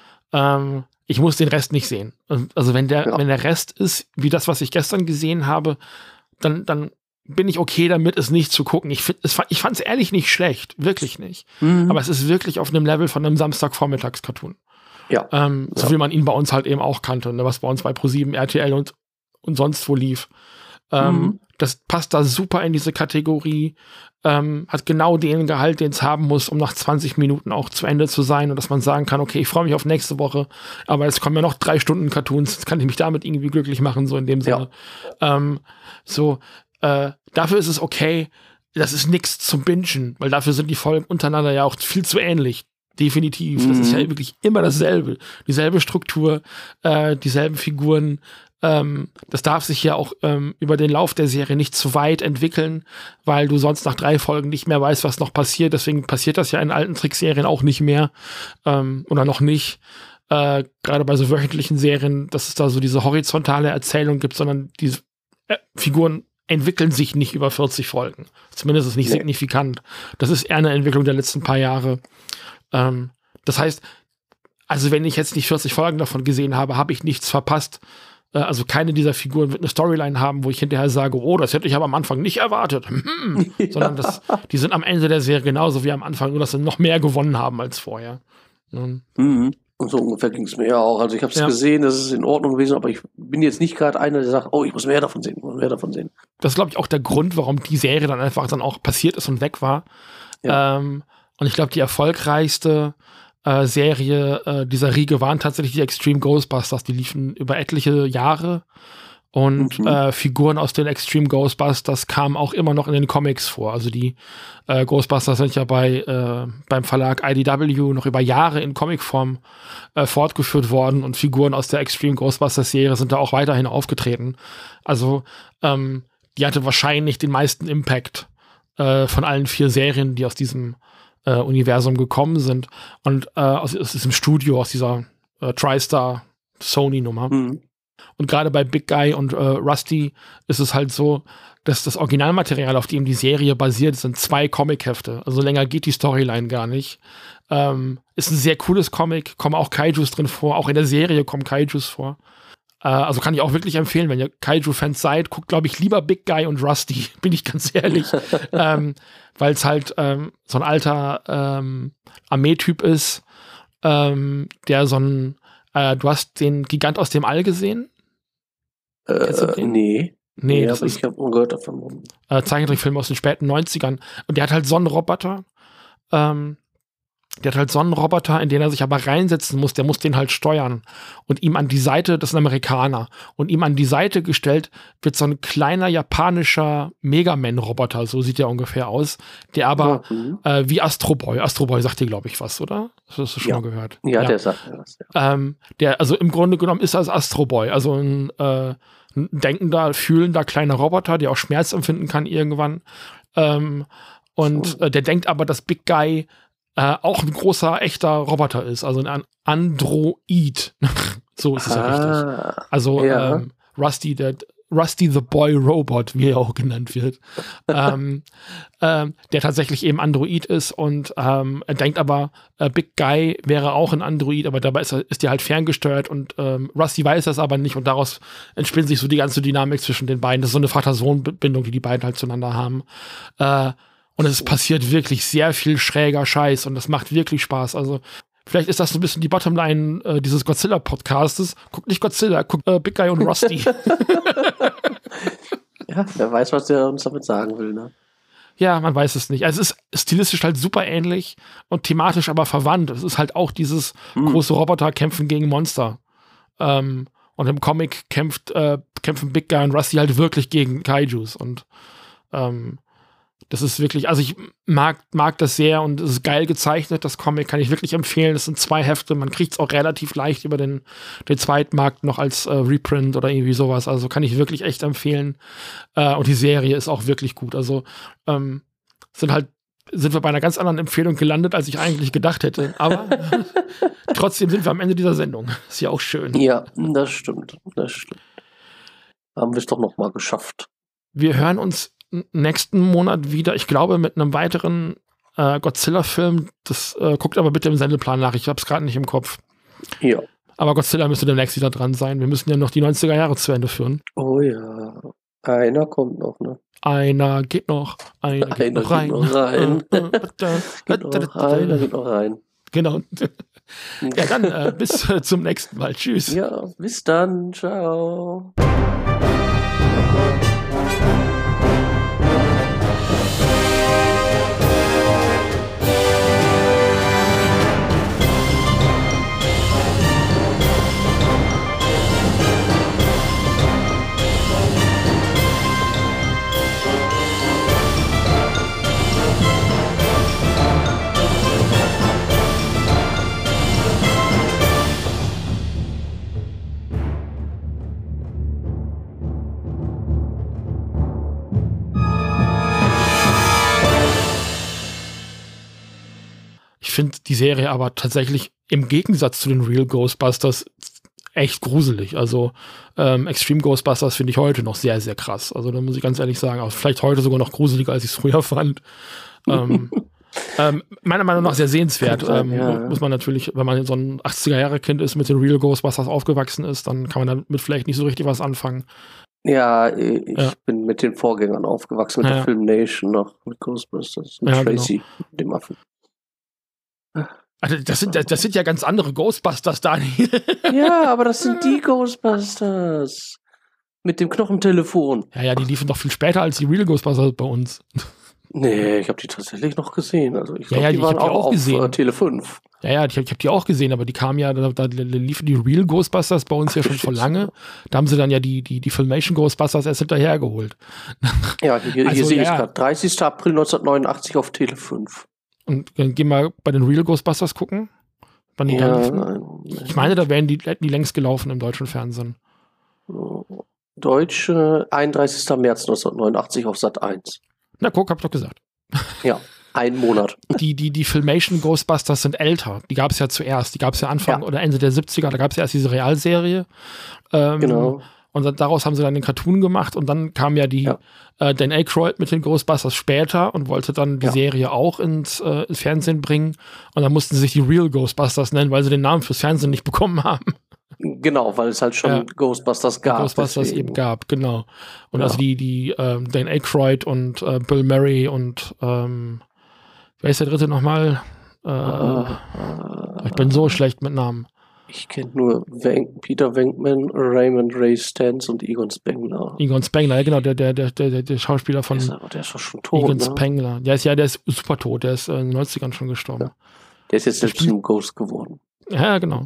Ähm, ich muss den Rest nicht sehen. Also wenn der,
Ja.
wenn der Rest ist, wie das, was ich gestern gesehen habe, dann, dann bin ich okay damit, es nicht zu gucken. Ich, find, es, ich fand es ehrlich nicht schlecht, wirklich nicht.
Mhm.
Aber es ist wirklich auf einem Level von einem Samstagvormittags-Cartoon.
Ja.
Ähm, so
Ja.
wie man ihn bei uns halt eben auch kannte, ne, was bei uns bei ProSieben, R T L und, und sonst wo lief. Ähm,
Mhm.
Das passt da super in diese Kategorie, ähm, hat genau den Gehalt, den es haben muss, um nach zwanzig Minuten auch zu Ende zu sein und dass man sagen kann, okay, ich freue mich auf nächste Woche, aber jetzt kommen ja noch drei Stunden Cartoons, jetzt kann ich mich damit irgendwie glücklich machen, so in dem Sinne. Ähm, so, äh, dafür ist es okay, das ist nichts zum Bingen, weil dafür sind die Folgen untereinander ja auch viel zu ähnlich. Definitiv. Das ist ja
Mhm.
wirklich immer dasselbe. Dieselbe Struktur, äh, dieselben Figuren. Ähm, das darf sich ja auch ähm, über den Lauf der Serie nicht zu weit entwickeln, weil du sonst nach drei Folgen nicht mehr weißt, was noch passiert. Deswegen passiert das ja in alten Trickserien auch nicht mehr. Ähm, oder noch nicht. Äh, gerade bei so wöchentlichen Serien, dass es da so diese horizontale Erzählung gibt, sondern die äh, Figuren entwickeln sich nicht über vierzig Folgen. Zumindest ist es nicht
Nee.
signifikant. Das ist eher eine Entwicklung der letzten paar Jahre. Ähm, das heißt, also wenn ich jetzt nicht vierzig Folgen davon gesehen habe, habe ich nichts verpasst. Äh, also keine dieser Figuren wird eine Storyline haben, wo ich hinterher sage, oh, das hätte ich aber am Anfang nicht erwartet. Hm. Sondern das, die sind am Ende der Serie genauso wie am Anfang, nur dass sie noch mehr gewonnen haben als vorher. Ähm,
Mhm. Und so ungefähr ging es mir ja auch. Also ich habe es
Ja.
gesehen, das ist in Ordnung gewesen, aber ich bin jetzt nicht gerade einer, der sagt, oh, ich muss mehr davon sehen, ich muss mehr davon sehen.
Das ist, glaube ich, auch der Grund, warum die Serie dann einfach dann auch passiert ist und weg war.
Ja.
Ähm, und ich glaube, die erfolgreichste äh, Serie äh, dieser Riege waren tatsächlich die Extreme Ghostbusters. Die liefen über etliche Jahre. Und
Mhm.
äh, Figuren aus den Extreme Ghostbusters kamen auch immer noch in den Comics vor. Also die äh, Ghostbusters sind ja bei äh, beim Verlag I D W noch über Jahre in Comicform äh, fortgeführt worden und Figuren aus der Extreme Ghostbusters Serie sind da auch weiterhin aufgetreten. Also ähm, die hatte wahrscheinlich den meisten Impact äh, von allen vier Serien, die aus diesem äh, Universum gekommen sind und äh, aus, aus diesem Studio, aus dieser äh, TriStar Sony-Nummer.
Mhm.
Und gerade bei Big Guy und äh, Rusty ist es halt so, dass das Originalmaterial, auf dem die Serie basiert, sind zwei Comichefte. Also länger geht die Storyline gar nicht. Ähm, ist ein sehr cooles Comic, kommen auch Kaijus drin vor. Auch in der Serie kommen Kaijus vor. Äh, also kann ich auch wirklich empfehlen, wenn ihr Kaiju-Fans seid, guckt, glaube ich, lieber Big Guy und Rusty, bin ich ganz ehrlich. ähm, Weil es halt ähm, so ein alter ähm, Armeetyp ist, ähm, der so ein äh, du hast den Gigant aus dem All gesehen? Kennst du
Äh,
den?
nee.
Nee,
Nee,
das
aber
ist
ich habe gehört davon.
äh, Zeichentrickfilm aus den späten neunzigern. Und der hat halt so einen Roboter. Ähm, der hat halt so einen Roboter, in den er sich aber reinsetzen muss. Der muss den halt steuern. Und ihm an die Seite, das ist ein Amerikaner, und ihm an die Seite gestellt wird so ein kleiner japanischer Megaman-Roboter, so sieht der ungefähr aus, der aber
Mhm.
äh, wie Astro Boy. Astro Boy sagt dir, glaube ich, was, oder? Das hast du schon
Ja.
mal gehört.
Ja, der sagt mir was. Ja.
Ähm, der, also im Grunde genommen ist er als Astro Boy, also ein, äh, ein denkender, fühlender kleiner Roboter, der auch Schmerz empfinden kann irgendwann. Ähm, und äh, der denkt aber, dass Big Guy äh, auch ein großer, echter Roboter ist, also ein Android. So ist es ja richtig.
Ah,
Also
ja.
ähm, Rusty, der Rusty the Boy Robot, wie er auch genannt wird, ähm, ähm, der tatsächlich eben Android ist und ähm, er denkt aber, äh, Big Guy wäre auch ein Android, aber dabei ist er ist der halt ferngesteuert und ähm, Rusty weiß das aber nicht und daraus entspinnt sich so die ganze Dynamik zwischen den beiden. Das ist so eine Vater-Sohn-Bindung, die die beiden halt zueinander haben. Äh, und es passiert wirklich sehr viel schräger Scheiß und das macht wirklich Spaß. Also vielleicht ist das so ein bisschen die Bottomline äh, dieses Godzilla-Podcastes. Guckt nicht Godzilla, guckt äh, Big Guy und Rusty.
Ja, wer weiß, was der uns damit sagen will, ne?
Ja, man weiß es nicht. Also es ist stilistisch halt super ähnlich und thematisch aber verwandt. Es ist halt auch dieses
Mhm.
große Roboter kämpfen gegen Monster. Ähm, und im Comic kämpft, äh, kämpfen Big Guy und Rusty halt wirklich gegen Kaijus. Und ähm, das ist wirklich, also ich mag, mag das sehr und es ist geil gezeichnet. Das Comic kann ich wirklich empfehlen. Das sind zwei Hefte. Man kriegt es auch relativ leicht über den, den Zweitmarkt noch als äh, Reprint oder irgendwie sowas. Also kann ich wirklich echt empfehlen. Äh, und die Serie ist auch wirklich gut. Also ähm, sind halt, sind wir bei einer ganz anderen Empfehlung gelandet, als ich eigentlich gedacht hätte. Aber trotzdem sind wir am Ende dieser Sendung. Ist ja auch schön.
Ja, das stimmt. Das stimmt. Haben wir es doch noch mal geschafft.
Wir hören uns n- nächsten Monat wieder, ich glaube, mit einem weiteren äh, Godzilla-Film. Das äh, guckt aber bitte im Sendeplan nach. Ich habe es gerade nicht im Kopf.
Ja.
Aber Godzilla müsste demnächst wieder dran sein. Wir müssen ja noch die neunziger Jahre zu Ende führen.
Oh ja. Einer kommt noch, ne?
Einer geht noch, einer geht
Einer
noch rein.
geht noch rein.
Äh, äh, äh,
Geht noch rein, da geht noch rein.
Genau. Ja, dann äh, bis äh, zum nächsten Mal. Tschüss.
Ja, bis dann. Ciao.
Ich finde die Serie aber tatsächlich im Gegensatz zu den Real Ghostbusters echt gruselig. Also ähm, Extreme Ghostbusters finde ich heute noch sehr, sehr krass. Also da muss ich ganz ehrlich sagen, also vielleicht heute sogar noch gruseliger, als ich es früher fand. ähm, ähm, meiner Meinung nach sehr sehenswert.
Kann sein,
Ähm,
ja.
Muss man natürlich, wenn man so ein achtziger-Jahre-Kind ist, mit den Real Ghostbusters aufgewachsen ist, dann kann man damit vielleicht nicht so richtig was anfangen.
Ja, ich
Ja.
bin mit den Vorgängern aufgewachsen, mit
Ja,
der
ja.
Film Nation noch, mit Ghostbusters, mit
Ja,
Tracy, dem Affen.
Also das sind, das sind ja ganz andere Ghostbusters, Daniel.
Ja, aber das sind die Ghostbusters. Mit dem Knochentelefon.
Ja, ja, die liefen doch viel später als die Real Ghostbusters bei uns.
Nee, ich habe die tatsächlich noch gesehen. Also ich
Ja,
glaube,
ja,
die
ich
waren
hab die
auch
auch gesehen.
auf äh, Tele fünf.
Ja, ja, ich habe ich hab die auch gesehen, aber die kamen ja, da, da liefen die Real Ghostbusters bei uns
Ach,
ja schon vor lange. Da haben sie dann ja die, die, die Filmation Ghostbusters erst hinterhergeholt.
Ja, hier, hier
Also,
sehe ich
ja.
gerade. dreißigster April neunzehnhundertneunundachtzig auf Tele fünf.
Und dann gehen wir bei den Real Ghostbusters gucken, wann die da liefen. Ich meine, da wären die, die längst gelaufen im deutschen Fernsehen.
Deutsche, einunddreißigster März neunzehnhundertneunundachtzig auf Sat eins.
Na guck, hab ich doch gesagt.
Ja, ein Monat.
Die, die, die Filmation Ghostbusters sind älter. Die gab es ja zuerst. Die gab es ja Anfang
Ja.
oder Ende der siebziger. Da gab es ja erst diese Realserie. Ähm,
Genau.
Und dann, daraus haben sie dann den Cartoon gemacht. Und dann kam ja die
Ja.
äh, Dan Aykroyd mit den Ghostbusters später und wollte dann die
Ja.
Serie auch ins, äh, ins Fernsehen bringen. Und dann mussten sie sich die Real Ghostbusters nennen, weil sie den Namen fürs Fernsehen nicht bekommen haben.
Genau, weil es halt schon
Ja.
Ghostbusters gab.
Ghostbusters
deswegen.
eben gab, genau. Und
Ja.
also die, die ähm, Dan Aykroyd und äh, Bill Murray und ähm, wer ist der dritte nochmal? Äh,
Äh,
ich bin so schlecht mit Namen.
Ich kenne nur Wank, Peter Venkman, Raymond Ray Stantz und Egon Spengler.
Egon Spengler, ja genau, der, der, der, der, der Schauspieler von
Der ist, aber der ist doch schon tot,
Egon
ne?
Spengler. Der ist ja, der ist super tot, der ist äh, in den neunzigern schon gestorben.
Der ist jetzt selbst
spielt-
zum Ghost geworden.
Ja, genau.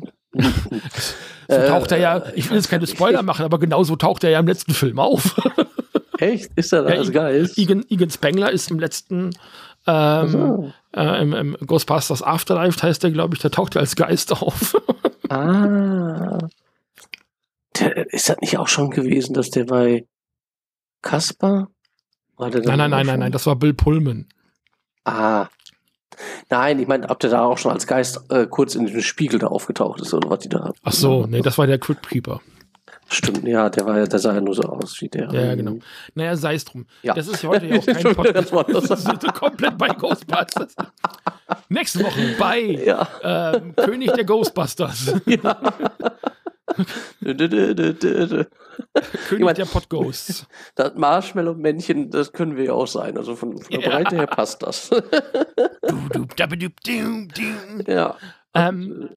So taucht er ja, ich will jetzt keine Spoiler machen, aber genauso taucht er ja im letzten Film auf.
Echt? Ist er da
Ja,
als
I-
Geist?
Egon, Egon Spengler ist im letzten ähm,
so.
äh, im, im Ghostbusters Afterlife heißt der, glaube ich, der taucht ja als Geist auf.
Ah. Der, ist das nicht auch schon gewesen, dass der bei Kasper? War der da
Nein, nein,
auch
nein, nein,
schon?
nein, das war Bill Pullman.
Ah. Nein, ich meine, ob der da auch schon als Geist äh, kurz in den Spiegel da aufgetaucht ist oder was die da.
Ach so, nee, das war der Crypt Keeper.
Stimmt, ja, der war ja, der sah ja nur so aus wie der.
Ja, ja, genau. Naja, sei es drum.
Ja.
Das ist ja heute ja auch kein
Schon wieder
Podcast.
ganz woanders.
Das ist komplett bei Ghostbusters. Nächste Woche bei
Ja.
ähm, König der Ghostbusters.
Dö, dö, dö, dö, dö, dö.
König
mein-
der Podghosts.
Das Marshmallow-Männchen, das können wir ja auch sein. Also von, von der
Ja.
Breite her passt das.
Du, du, dabadub, du, du.
Ja.
Ähm,